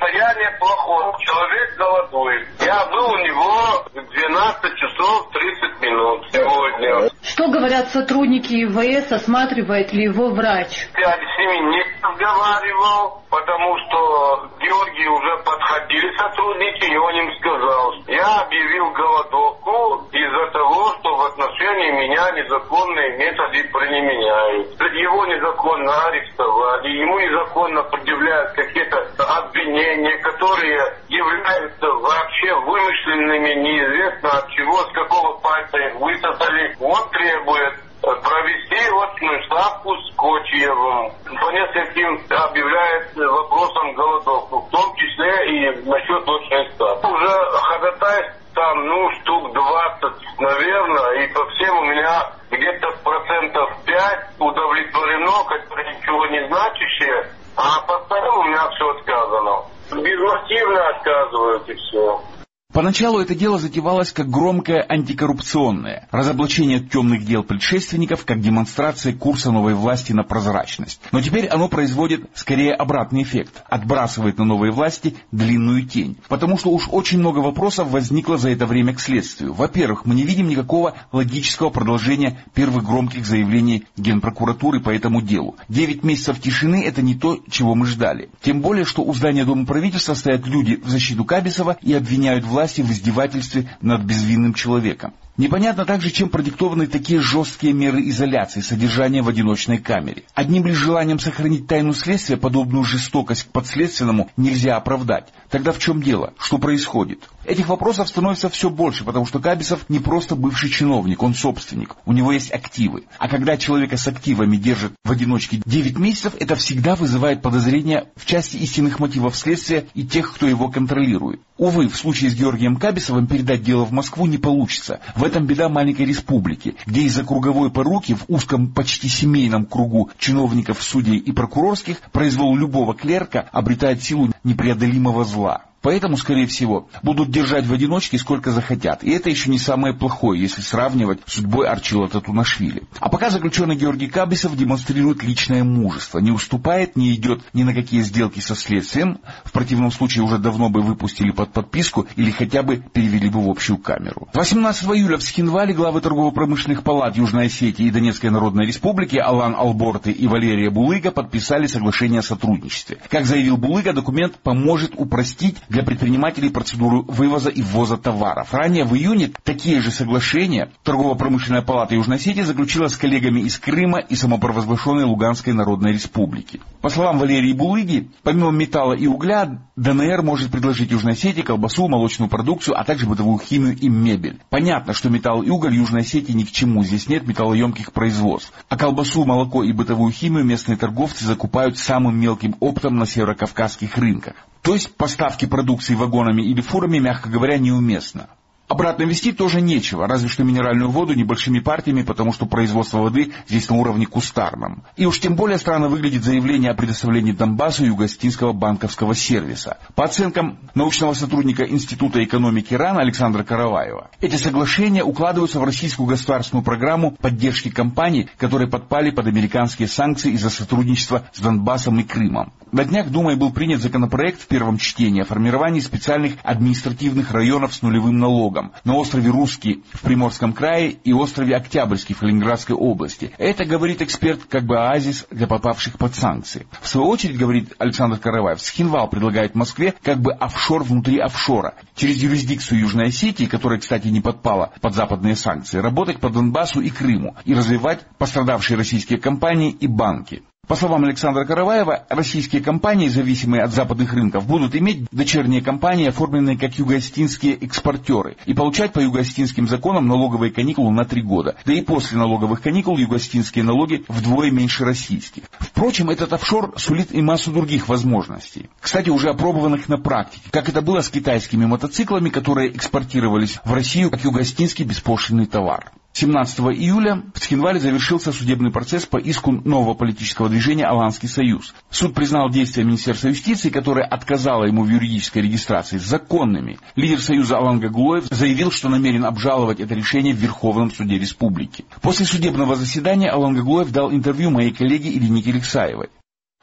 состояние плохое, человек голодует. Я был у него в двенадцать часов тридцать минут сегодня. Что говорят сотрудники ИВС, осматривает ли его врач? Я с ними не разговаривал, потому что Георгий уже подходили сотрудники, и он им сказал, я объявил голодовку из-за того, что в отношении меня незаконные методы применяют. Его незаконно арестовали, ему незаконно предъявляют какие-то обвинения, которые являются вообще вымышленными, неизвестно от чего, с какого пальца их высосали. Он требует провести очную ставку с Кочиевым. По нескольким объявляет вопросом голодовку, в том числе и насчет очной ставки. Уже ходатайств там, ну, штук двадцать, наверное, и по всем у меня где-то процентов пять удовлетворено, которые ничего не значащие, а по остальному у меня все отказано. Безмотивно отказывают и все. Поначалу это дело затевалось как громкое антикоррупционное, разоблачение темных дел предшественников, как демонстрация курса новой власти на прозрачность. Но теперь оно производит скорее обратный эффект, отбрасывает на новые власти длинную тень. Потому что уж очень много вопросов возникло за это время к следствию. Во-первых, мы не видим никакого логического продолжения первых громких заявлений Генпрокуратуры по этому делу. Девять месяцев тишины — это не то, чего мы ждали. Тем более, что у здания Дома правительства стоят люди в защиту Кабисова и обвиняют власть в издевательстве над безвинным человеком. Непонятно также, чем продиктованы такие жесткие меры изоляции, содержания в одиночной камере. Одним лишь желанием сохранить тайну следствия подобную жестокость к подследственному нельзя оправдать. Тогда в чем дело? Что происходит? Этих вопросов становится все больше, потому что Кабисов не просто бывший чиновник, он собственник, у него есть активы. А когда человека с активами держат в одиночке девять месяцев, это всегда вызывает подозрения в части истинных мотивов следствия и тех, кто его контролирует. Увы, в случае с Георгием Кабисовым передать дело в Москву не получится. В этом беда маленькой республики, где из-за круговой поруки в узком, почти семейном кругу чиновников, судей и прокурорских произвол любого клерка обретает силу непреодолимого зла. Поэтому, скорее всего, будут держать в одиночке сколько захотят. И это еще не самое плохое, если сравнивать с судьбой Арчила Татунашвили. А пока заключенный Георгий Кабисов демонстрирует личное мужество. Не уступает, не идет ни на какие сделки со следствием. В противном случае уже давно бы выпустили под подписку или хотя бы перевели бы в общую камеру. восемнадцатого июля в Схинвале главы торгово-промышленных палат Южной Осетии и Донецкой Народной Республики Алан Алборты и Валерия Булыга подписали соглашение о сотрудничестве. Как заявил Булыга, документ поможет упростить для предпринимателей процедуру вывоза и ввоза товаров. Ранее в июне такие же соглашения Торгово-промышленная палата Южной Осетии заключила с коллегами из Крыма и самопровозглашенной Луганской Народной Республики. По словам Валерии Булыги, помимо металла и угля, ДНР может предложить Южной Осетии колбасу, молочную продукцию, а также бытовую химию и мебель. Понятно, что металл и уголь Южной Осетии ни к чему, здесь нет металлоемких производств. А колбасу, молоко и бытовую химию местные торговцы закупают самым мелким оптом на северокавказских рынках. То есть поставки продукции вагонами или фурами, мягко говоря, неуместно. Обратно везти тоже нечего, разве что минеральную воду небольшими партиями, потому что производство воды здесь на уровне кустарном. И уж тем более странно выглядит заявление о предоставлении Донбассу юго-осетинского банковского сервиса. По оценкам научного сотрудника Института экономики РАН Александра Караваева, эти соглашения укладываются в российскую государственную программу поддержки компаний, которые подпали под американские санкции из-за сотрудничества с Донбассом и Крымом. На днях Думой был принят законопроект в первом чтении о формировании специальных административных районов с нулевым налогом на острове Русский в Приморском крае и острове Октябрьский в Калининградской области. Это, говорит эксперт, как бы оазис для попавших под санкции. В свою очередь, говорит Александр Караваев, Схинвал предлагает Москве как бы офшор внутри офшора. Через юрисдикцию Южной Осетии, которая, кстати, не подпала под западные санкции, работать по Донбассу и Крыму и развивать пострадавшие российские компании и банки. По словам Александра Караваева, российские компании, зависимые от западных рынков, будут иметь дочерние компании, оформленные как юго-осетинские экспортеры, и получать по юго-осетинским законам налоговые каникулы на три года. Да и после налоговых каникул юго-осетинские налоги вдвое меньше российских. Впрочем, этот офшор сулит и массу других возможностей. Кстати, уже опробованных на практике, как это было с китайскими мотоциклами, которые экспортировались в Россию как юго-осетинский беспошлинный товар. семнадцатого июля в Схинвале завершился судебный процесс по иску нового политического движения «Аланский союз». Суд признал действия Министерства юстиции, которое отказало ему в юридической регистрации, законными. Лидер союза Алан Гагулоев заявил, что намерен обжаловать это решение в Верховном суде республики. После судебного заседания Алан Гагулоев дал интервью моей коллеге Ирине Кириксаевой.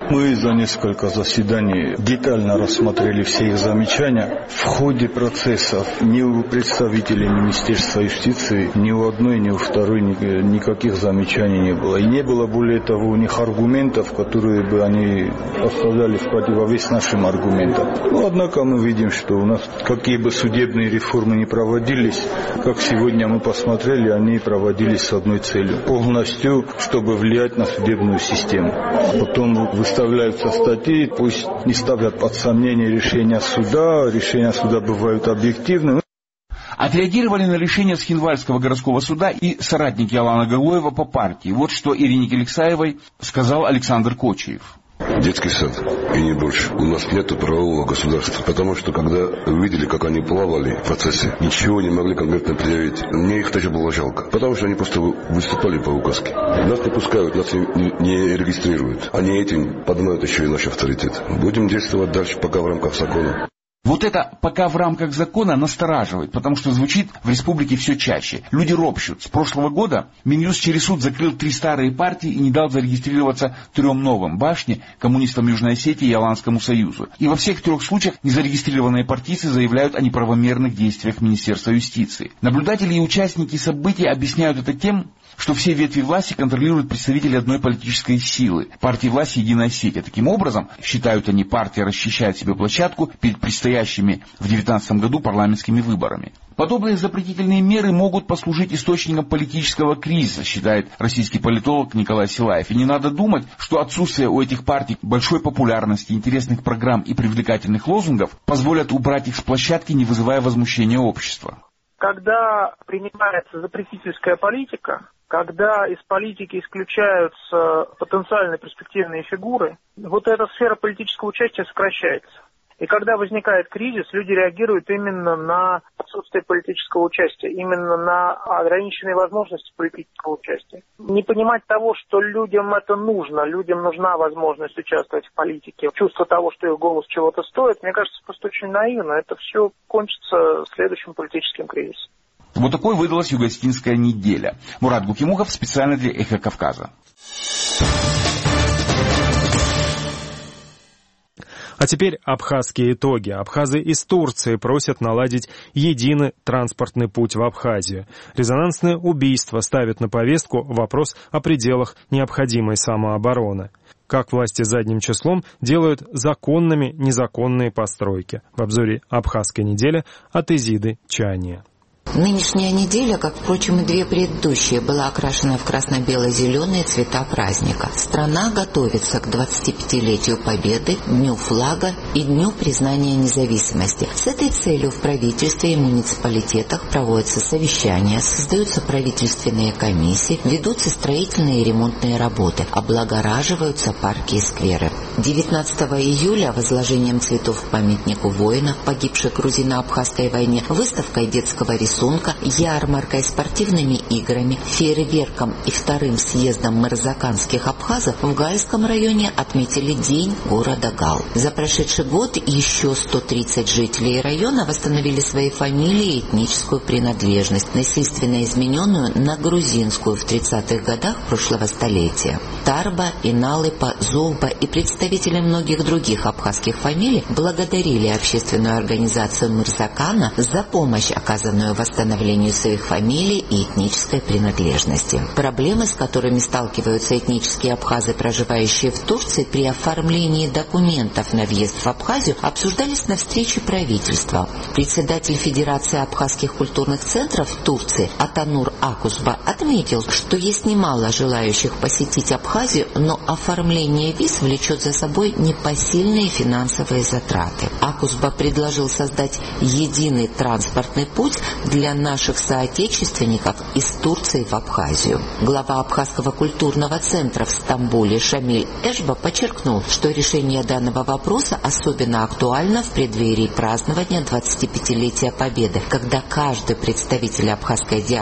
Мы за несколько заседаний детально рассмотрели все их замечания. В ходе процессов ни у представителей Министерства юстиции, ни у одной, ни у второй никаких замечаний не было. И не было, более того, у них аргументов, которые бы они поставляли в противовес нашим аргументам. Но, однако, мы видим, что у нас какие бы судебные реформы не проводились, как сегодня мы посмотрели, они проводились с одной целью. Полностью, чтобы влиять на судебную систему. Потом выставляются статьи, пусть не ставят под сомнение решения суда. Решения суда бывают объективны. Отреагировали на решение Схинвальского городского суда и соратники Алана Галуева по партии. Вот что Ирине Келексаевой сказал Александр Кочиев. Детский сад, и не больше. У нас нет правового государства, потому что, когда увидели, как они плавали в процессе, ничего не могли конкретно предъявить. Мне их тоже было жалко, потому что они просто выступали по указке. Нас не пускают, нас не, не регистрируют. Они этим поднимают еще и наш авторитет. Будем действовать дальше, пока в рамках закона. Вот это «пока в рамках закона» настораживает, потому что звучит в республике все чаще. Люди ропщут. С прошлого года Минюст через суд закрыл три старые партии и не дал зарегистрироваться трем новым – Башне, коммунистам Южной Осетии и Аланскому союзу. И во всех трех случаях незарегистрированные партийцы заявляют о неправомерных действиях Министерства юстиции. Наблюдатели и участники событий объясняют это тем, что все ветви власти контролируют представители одной политической силы – партии власти «Единая Осетия». Таким образом, считают они, партия расчищает себе площадку перед предстоящими в две тысячи девятнадцатом году парламентскими выборами. Подобные запретительные меры могут послужить источником политического кризиса, считает российский политолог Николай Силаев. И не надо думать, что отсутствие у этих партий большой популярности, интересных программ и привлекательных лозунгов позволят убрать их с площадки, не вызывая возмущения общества. Когда принимается запретительская политика, когда из политики исключаются потенциально перспективные фигуры, вот эта сфера политического участия сокращается. И когда возникает кризис, люди реагируют именно на отсутствие политического участия, именно на ограниченные возможности политического участия. Не понимать того, что людям это нужно, людям нужна возможность участвовать в политике, чувство того, что их голос чего-то стоит, мне кажется, просто очень наивно. Это все кончится следующим политическим кризисом. Вот такой выдалась юго-осетинская неделя. Мурат Гукимухов специально для «Эхо Кавказа». А теперь абхазские итоги. Абхазы из Турции просят наладить единый транспортный путь в Абхазию. Резонансное убийство ставит на повестку вопрос о пределах необходимой самообороны. Как власти задним числом делают законными незаконные постройки. В обзоре «Абхазской недели» от Изиды Чания. Нынешняя неделя, как, впрочем, и две предыдущие, была окрашена в красно-бело-зеленые цвета праздника. Страна готовится к двадцатипятилетию Победы, Дню флага и Дню признания независимости. С этой целью в правительстве и муниципалитетах проводятся совещания, создаются правительственные комиссии, ведутся строительные и ремонтные работы, облагораживаются парки и скверы. девятнадцатого июля возложением цветов к памятнику воинов, погибших в грузино-абхазской войне, выставкой детского рисунка, ярмаркой, спортивными играми, фейерверком и вторым съездом мырзаканских абхазов в Гальском районе отметили День города Гал. За прошедший год еще сто тридцать жителей района восстановили свои фамилии и этническую принадлежность, насильственно измененную на грузинскую в тридцатых годах прошлого столетия. Тарба, Иналыпа, Зулба и представители многих других абхазских фамилий благодарили общественную организацию Мырзакана за помощь, оказанную в восстановлению своих фамилий и этнической принадлежности. Проблемы, с которыми сталкиваются этнические абхазы, проживающие в Турции, при оформлении документов на въезд в Абхазию, обсуждались на встрече правительства. Председатель Федерации абхазских культурных центров в Турции Атанур Акузба отметил, что есть немало желающих посетить Абхазию, но оформление виз влечет за собой непосильные финансовые затраты. Акузба предложил создать единый транспортный путь для для наших соотечественников из Турции в Абхазию. Глава Абхазского культурного центра в Стамбуле Шамиль Эшба подчеркнул, что решение данного вопроса особенно актуально в преддверии празднования двадцатипятилетия Победы, когда каждый представитель абхазской диаспоры в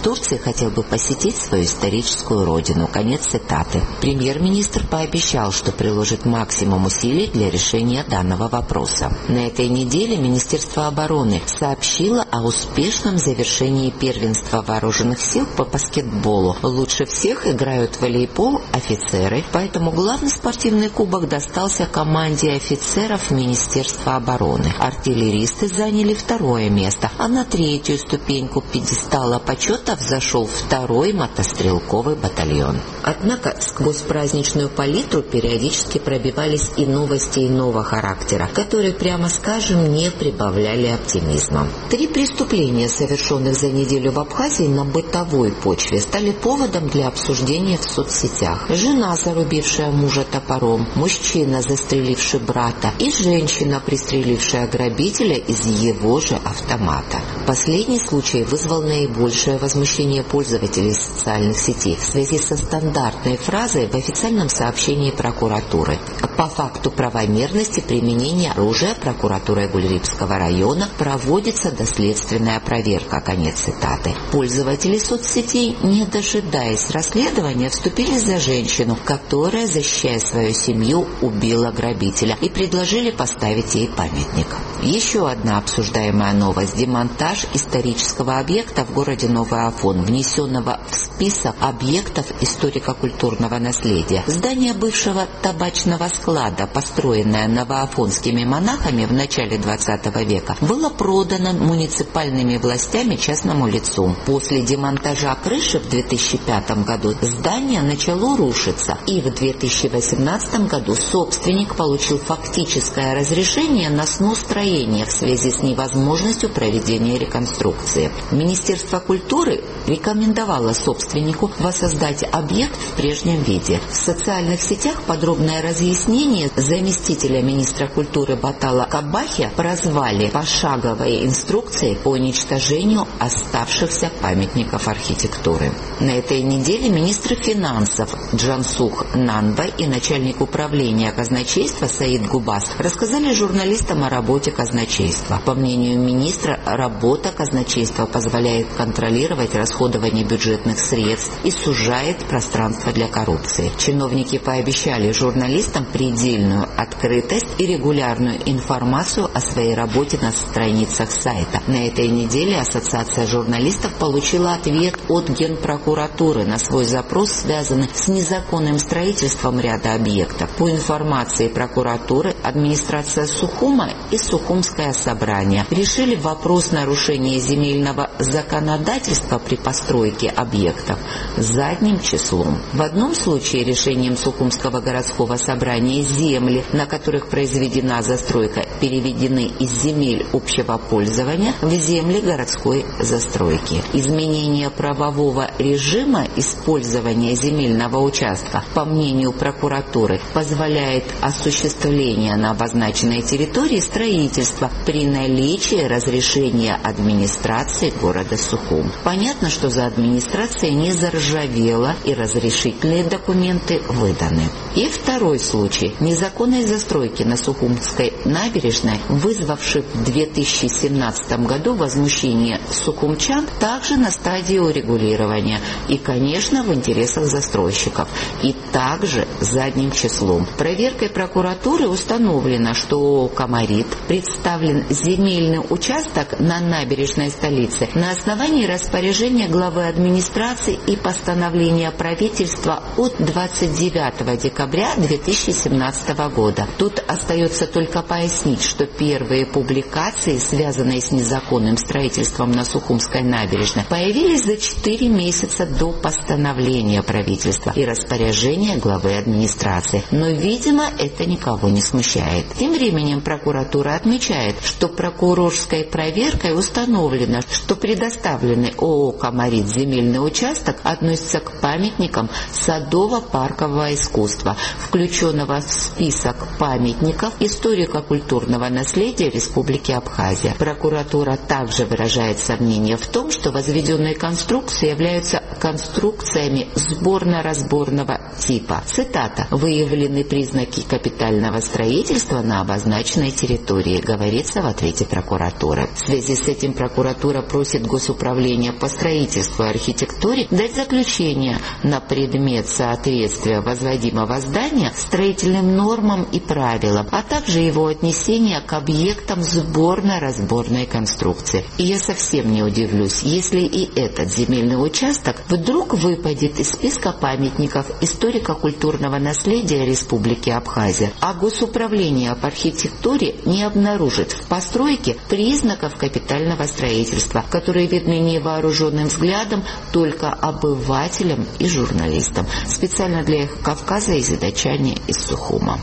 Турции хотел бы посетить свою историческую родину. Конец цитаты. Премьер-министр пообещал, что приложит максимум усилий для решения данного вопроса. На этой неделе Министерство обороны сообщило о успешном завершении первенства вооруженных сил по баскетболу. Лучше всех играют в волейбол офицеры, поэтому главный спортивный кубок достался команде офицеров Министерства обороны. Артиллеристы заняли второе место, а на третью ступеньку пьедестала почета взошел второй мотострелковый батальон. Однако сквозь праздничную палитру периодически пробивались и новости иного характера, которые, прямо скажем, не прибавляли оптимизма. Три преступления, совершенных за неделю в Абхазии на бытовой почве, стали поводом для обсуждения в соцсетях. Жена, зарубившая мужа топором, мужчина, застреливший брата, и женщина, пристрелившая грабителя из его же автомата. Последний случай вызвал наибольшее возмущение пользователей социальных сетей в связи со стандартной фразой в официальном сообщении прокуратуры. По факту правомерности применения оружия прокуратурой Гульрипского района проводится доследственная проверка. Конец цитаты. Пользователи соцсетей, не дожидаясь расследования, вступились за женщину, которая, защищая свою семью, убила грабителя, и предложили поставить ей памятник. Еще одна обсуждаемая новость – демонтаж исторического объекта в городе Новый Афон, внесенного в список объектов историко-культурного наследия. Здание бывшего табачного склада, построенное новоафонскими монахами в начале двадцатого века, было продано муниципальными властями частному лицу. После демонтажа крыши в две тысячи пятом году здание начало рушиться, и в две тысячи восемнадцатом году собственник получил фактическое разрешение на снос строения в связи с невозможностью проведения реконструкции. Министерство культуры рекомендовало собственнику воссоздать объект в прежнем виде. В социальных сетях подробное разъяснение заместителя министра культуры Батала Кабахи прозвали пошаговой инструкцией по уничтожению оставшихся памятников архитектуры. На этой неделе министр финансов Джансух Нанбай и начальник управления казначейства Саид Губас рассказали журналистам о работе казначейства. По мнению министра, работа казначейства позволяет контролировать расходование бюджетных средств и сужает пространство для коррупции. Чиновники пообещали журналистам предельную открытость и регулярную информацию о своей работе на страницах сайта. На этой неделе Ассоциация журналистов получила ответ от Генпрокуратуры на свой запрос, связанный с незаконным строительством ряда объектов. По информации прокуратуры, администрация Сухума и Сухумское собрание решили вопрос нарушения земельного законодательства при постройке объектов задним числом. В одном случае решением Сухумского городского собрания земли, на которых произведена застройка, переведены из земель общего пользования в земли городской застройки. Изменение правового режима использования земельного участка, по мнению прокуратуры, позволяет осуществление на обозначенной территории строительства при наличии разрешения администрации города Сухум. Понятно, что за администрацией не заржавела и разрешительные документы выданы. И второй случай незаконной застройки на Сухумской набережной, вызвавший в две тысячи семнадцатом году возмущение сухумчан, также на стадии урегулирования и, конечно, в интересах застройщиков, и также задним числом. Проверкой прокуратуры установлено, что ООО «Комарит» представлен земельный участок на набережной столицы на основании распоряжения главы администрации и постановления правительства от двадцать девятого декабря две тысячи семнадцатого года. Тут остается только пояснить, что первые публикации, связанные с незаконным строительством на Сухумской набережной, появились за четыре месяца до постановления правительства и распоряжения главы администрации. Но, видимо, это никого не смущает. Тем временем прокуратура отмечает, что прокурорской проверкой установлено, что предоставленный ООО «Комарит» земельный участок относится к памятникам садово-паркового искусства, включенного в список памятников историко-культурного наследия Республики Абхазия. Прокуратура также выражает сомнение в том, что возведенные конструкции являются конструкциями сборно-разборного типа. Цитата. «Выявлены признаки капитального строительства на обозначенной территории», говорится в ответе прокуратуры. В связи с этим прокуратура просит Госуправление по строительству и архитектуре дать заключение на предмет соответствия возводимого здания строительным нормам и правилам, а также его отнесения к объектам сборно-разборной конструкции. И я совсем не удивлюсь, если и этот земельный участок вдруг выпадет из списка памятников историко-культурного наследия Республики Абхазия, а Госуправление по архитектуре не обнаружит в постройке признаков капитального строительства, которые видны невооруженным взглядом только обывателям и журналистам. Специально для «Эхо Кавказа» из Задачани из Сухума.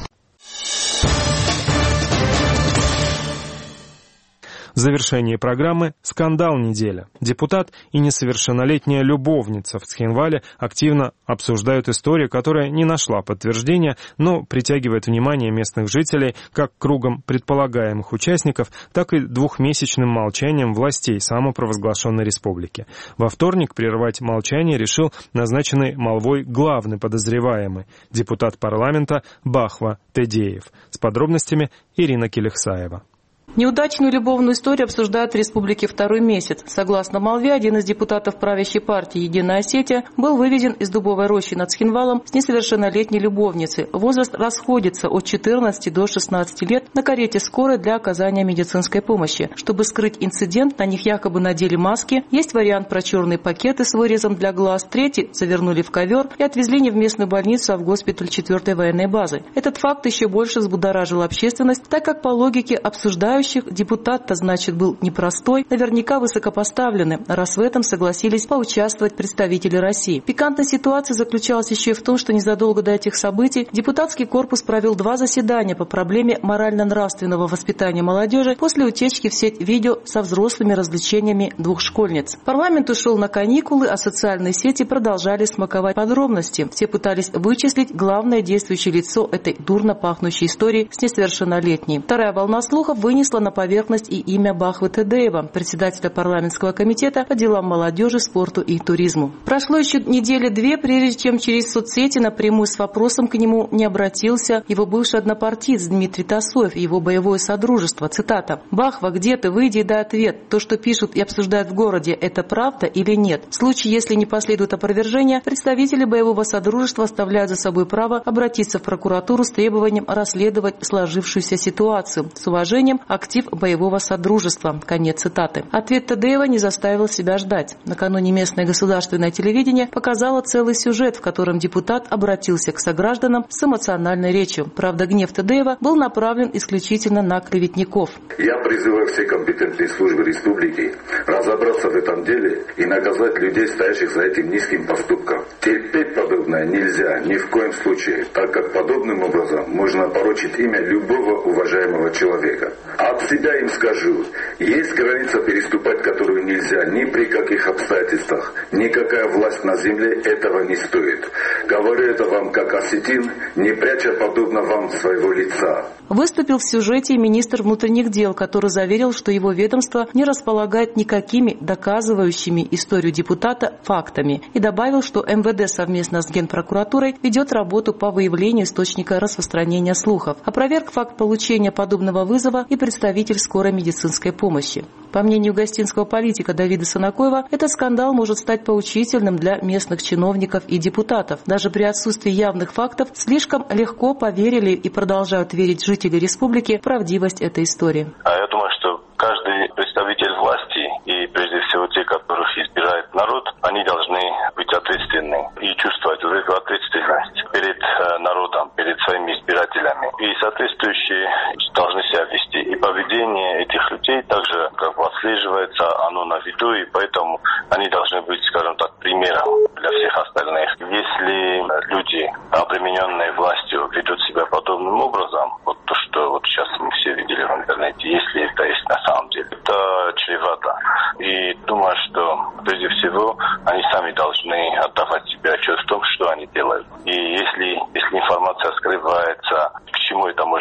В завершении программы «Скандал недели». Депутат и несовершеннолетняя любовница в Цхинвале активно обсуждают историю, которая не нашла подтверждения, но притягивает внимание местных жителей как кругом предполагаемых участников, так и двухмесячным молчанием властей самопровозглашенной республики. Во вторник прервать молчание решил назначенный молвой главный подозреваемый, депутат парламента Бахва Тедеев. С подробностями Ирина Келехсаева. Неудачную любовную историю обсуждают в республике второй месяц. Согласно молве, один из депутатов правящей партии «Единая Осетия» был выведен из дубовой рощи над Цхинвалом с несовершеннолетней любовницей. Возраст расходится от четырнадцати до шестнадцати лет на карете скорой для оказания медицинской помощи. Чтобы скрыть инцидент, на них якобы надели маски. Есть вариант про черные пакеты с вырезом для глаз. Третий завернули в ковер и отвезли не в местную больницу, а в госпиталь четвертой военной базы. Этот факт еще больше взбудоражил общественность, так как по логике обсуждающих депутат-то, значит, был непростой, наверняка высокопоставленный, раз в этом согласились поучаствовать представители России. Пикантная ситуация заключалась еще и в том, что незадолго до этих событий депутатский корпус провел два заседания по проблеме морально-нравственного воспитания молодежи после утечки в сеть видео со взрослыми развлечениями двух школьниц. Парламент ушел на каникулы, а социальные сети продолжали смаковать подробности. Все пытались вычислить главное действующее лицо этой дурно пахнущей истории с несовершеннолетней. Вторая волна слухов вынесла на поверхность и имя Бахвы Тедеева, председателя парламентского комитета по делам молодежи, спорту и туризму. Прошло еще недели-две, прежде чем через соцсети напрямую с вопросом к нему не обратился его бывший однопартиец Дмитрий Тасоев и его боевое содружество. Цитата. «Бахва, где ты? Выйди и дай ответ. То, что пишут и обсуждают в городе, это правда или нет? В случае, если не последует опровержения, представители боевого содружества оставляют за собой право обратиться в прокуратуру с требованием расследовать сложившуюся ситуацию. С уважением, актив боевого содружества». Конец цитаты. Ответ Тедеева не заставил себя ждать. Накануне местное государственное телевидение показало целый сюжет, в котором депутат обратился к согражданам с эмоциональной речью. Правда, гнев Тедеева был направлен исключительно на клеветников. Я призываю все компетентные службы республики разобраться в этом деле и наказать людей, стоящих за этим низким поступком. Терпеть подобное нельзя ни в коем случае, так как подобным образом можно порочить имя любого уважаемого человека. От себя им скажу, есть граница переступать, которую нельзя ни при каких обстоятельствах. Никакая власть на земле этого не стоит. Говорю это вам как осетин, не пряча подобно вам своего лица. Выступил в сюжете министр внутренних дел, который заверил, что его ведомство не располагает никакими доказывающими историю депутата фактами, и добавил, что эм вэ дэ совместно с Генпрокуратурой ведет работу по выявлению источника распространения слухов. Опроверг факт получения подобного вызова и представитель скорой медицинской помощи. По мнению гостинского политика Давида Санакоева, этот скандал может стать поучительным для местных чиновников и депутатов. Даже при отсутствии явных фактов слишком легко поверили и продолжают верить жители республики в правдивость этой истории. А я думаю, что каждый представитель власти и прежде всего те, которых избирает народ, они должны быть ответственны и чувствовать вот эту ответственность перед народом, перед своими избирателями. И соответствующие должны себя вести. И поведение этих людей также как бы отслеживается, оно на виду, и поэтому они должны быть, скажем так, примером для всех остальных. Если люди, обремененные властью, ведут себя подобным образом, вот то, что вот сейчас мы все видели в интернете, если это есть на самом деле, это чревато. И думаю, что прежде всего они сами должны отдавать себе отчет в том, что они делают. И если, если информация скрывается, к чему это может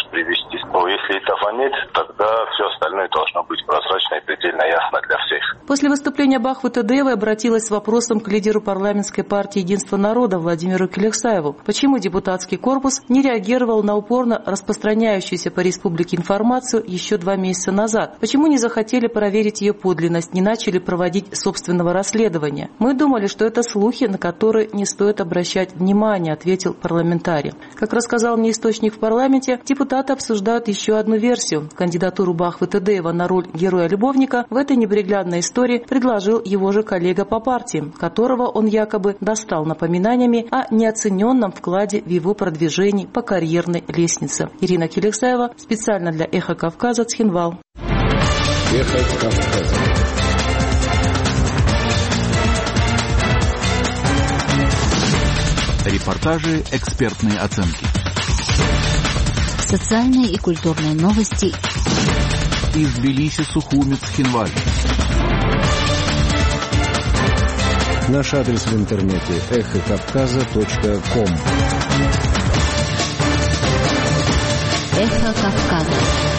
привести. Но если этого нет, тогда все остальное должно быть прозрачно и предельно ясно для всех. После выступления Бахвы Тедеевой обратилась с вопросом к лидеру парламентской партии «Единство народа» Владимиру Келексаеву. Почему депутатский корпус не реагировал на упорно распространяющуюся по республике информацию еще два месяца назад? Почему не захотели проверить ее подлинность, не начали проводить собственного расследования? Мы думали, что это слухи, на которые не стоит обращать внимание, ответил парламентарий. Как рассказал мне источник в парламенте, депутаты обсуждают еще одну версию. Кандидатуру Бахвы Тедеева на роль героя-любовника в этой неприглядной истории предложил его же коллега по партии, которого он якобы достал напоминаниями о неоцененном вкладе в его продвижении по карьерной лестнице. Ирина Келексаева специально для «Эхо Кавказа», Цхинвал. «Эхо Кавказа». Репортажи, экспертные оценки. Социальные и культурные новости. Из Тбилиси, Сухуми, Цхинваль. Наш адрес в интернете эхо кавказа точка ком. Эхо Кавказа.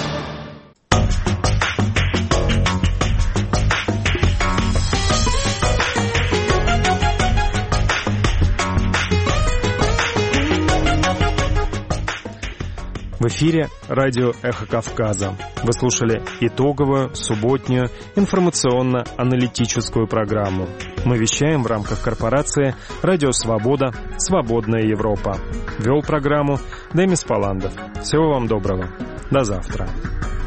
В эфире радио «Эхо Кавказа». Вы слушали итоговую, субботнюю, информационно-аналитическую программу. Мы вещаем в рамках корпорации «Радио Свобода. Свободная Европа». Вел программу Демис Паландов. Всего вам доброго. До завтра.